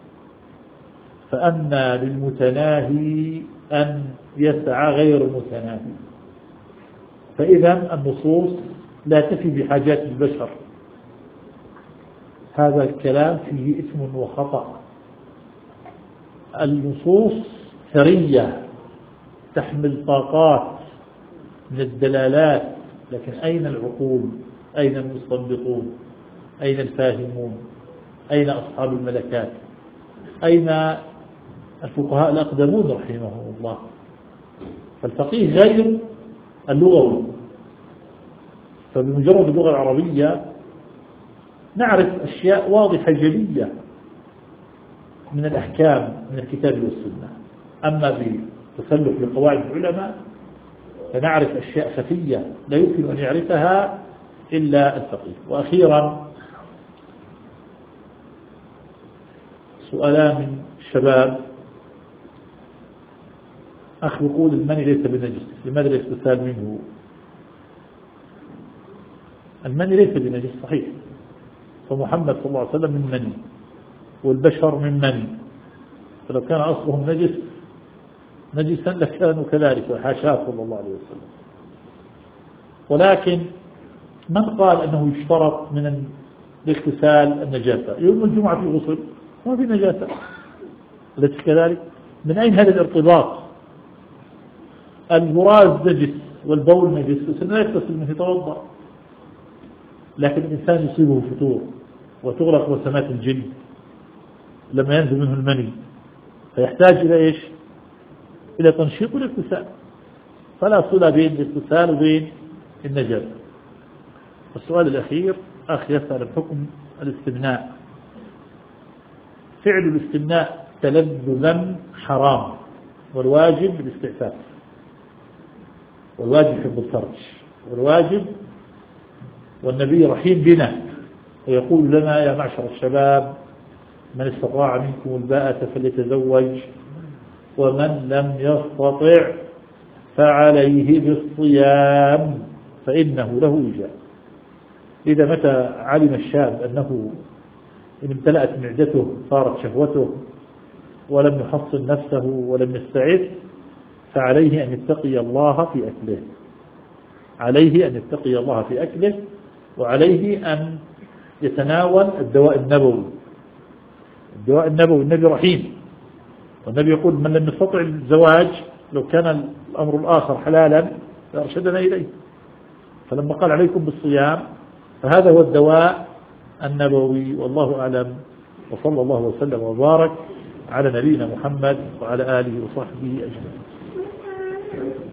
فأنى للمتناهي أن يسعى غير المتناهي. فإذا النصوص لا تفي بحاجات البشر. هذا الكلام فيه إثم وخطأ. النصوص ثرية تحمل طاقات من الدلالات، لكن أين العقول؟ أين المستنبطون؟ أين الفاهمون؟ أين أصحاب الملكات؟ أين الفقهاء الأقدمون رحمهم الله؟ فالفقيه غير اللغوي. فبمجرد اللغة العربية نعرف أشياء واضحة جلية من الأحكام من الكتاب والسنة. أما بتسلح لقواعد العلماء فنعرف أشياء خفية لا يمكن أن يعرفها إلا الفقيه. وأخيرا سؤالان من الشباب. أخ يقول المني ليس بنجس، لماذا لا يستسال منه؟ المني ليس بنجس صحيح، فمحمد صلى الله عليه وسلم من مني والبشر من مني، فلو كان أصلهم نجسا لكانوا كذلك وحاشاه صلى الله عليه وسلم. ولكن من قال أنه يشترط من الاغتسال النجاسة؟ يوم الجمعة في الغسل ما في نجاسة، أليس كذلك؟ من أين هذا الارتباط؟ البراز نجس والبول نجس، بس لا يغتسل منه يتوضأ، لكن الإنسان يصيبه فتور وتغلق وسمات الجلد لما ينزل منه المني، فيحتاج إلى إيش؟ إلى تنشيط الاغتسال، فلا صلة بين الاغتسال وبين النجاسة. السؤال الأخير، أخ يسأل حكم الاستمناء. فعل الاستمناء تلذذا حرام، والواجب الاستعفاف، والواجب حفظ الفرج، والواجب، والنبي رحيم بنا ويقول لنا يا معشر الشباب من استطاع منكم الباءة فليتزوج ومن لم يستطع فعليه بالصيام فإنه له وجاء. إذا متى علم الشاب أنه إن امتلأت معدته صارت شهوته ولم يحصن نفسه ولم يستعد، فعليه أن يتقي الله في أكله، عليه أن يتقي الله في أكله، وعليه أن يتناول الدواء النبوي. الدواء النبوي، النبي رحيم، والنبي يقول من لم يستطع الزواج لو كان الأمر الآخر حلالا فأرشدنا إليه، فلما قال عليكم بالصيام فهذا هو الدواء النبوي. والله أعلم، وصلى الله وسلم وبارك على نبينا محمد وعلى آله وصحبه أجمعين.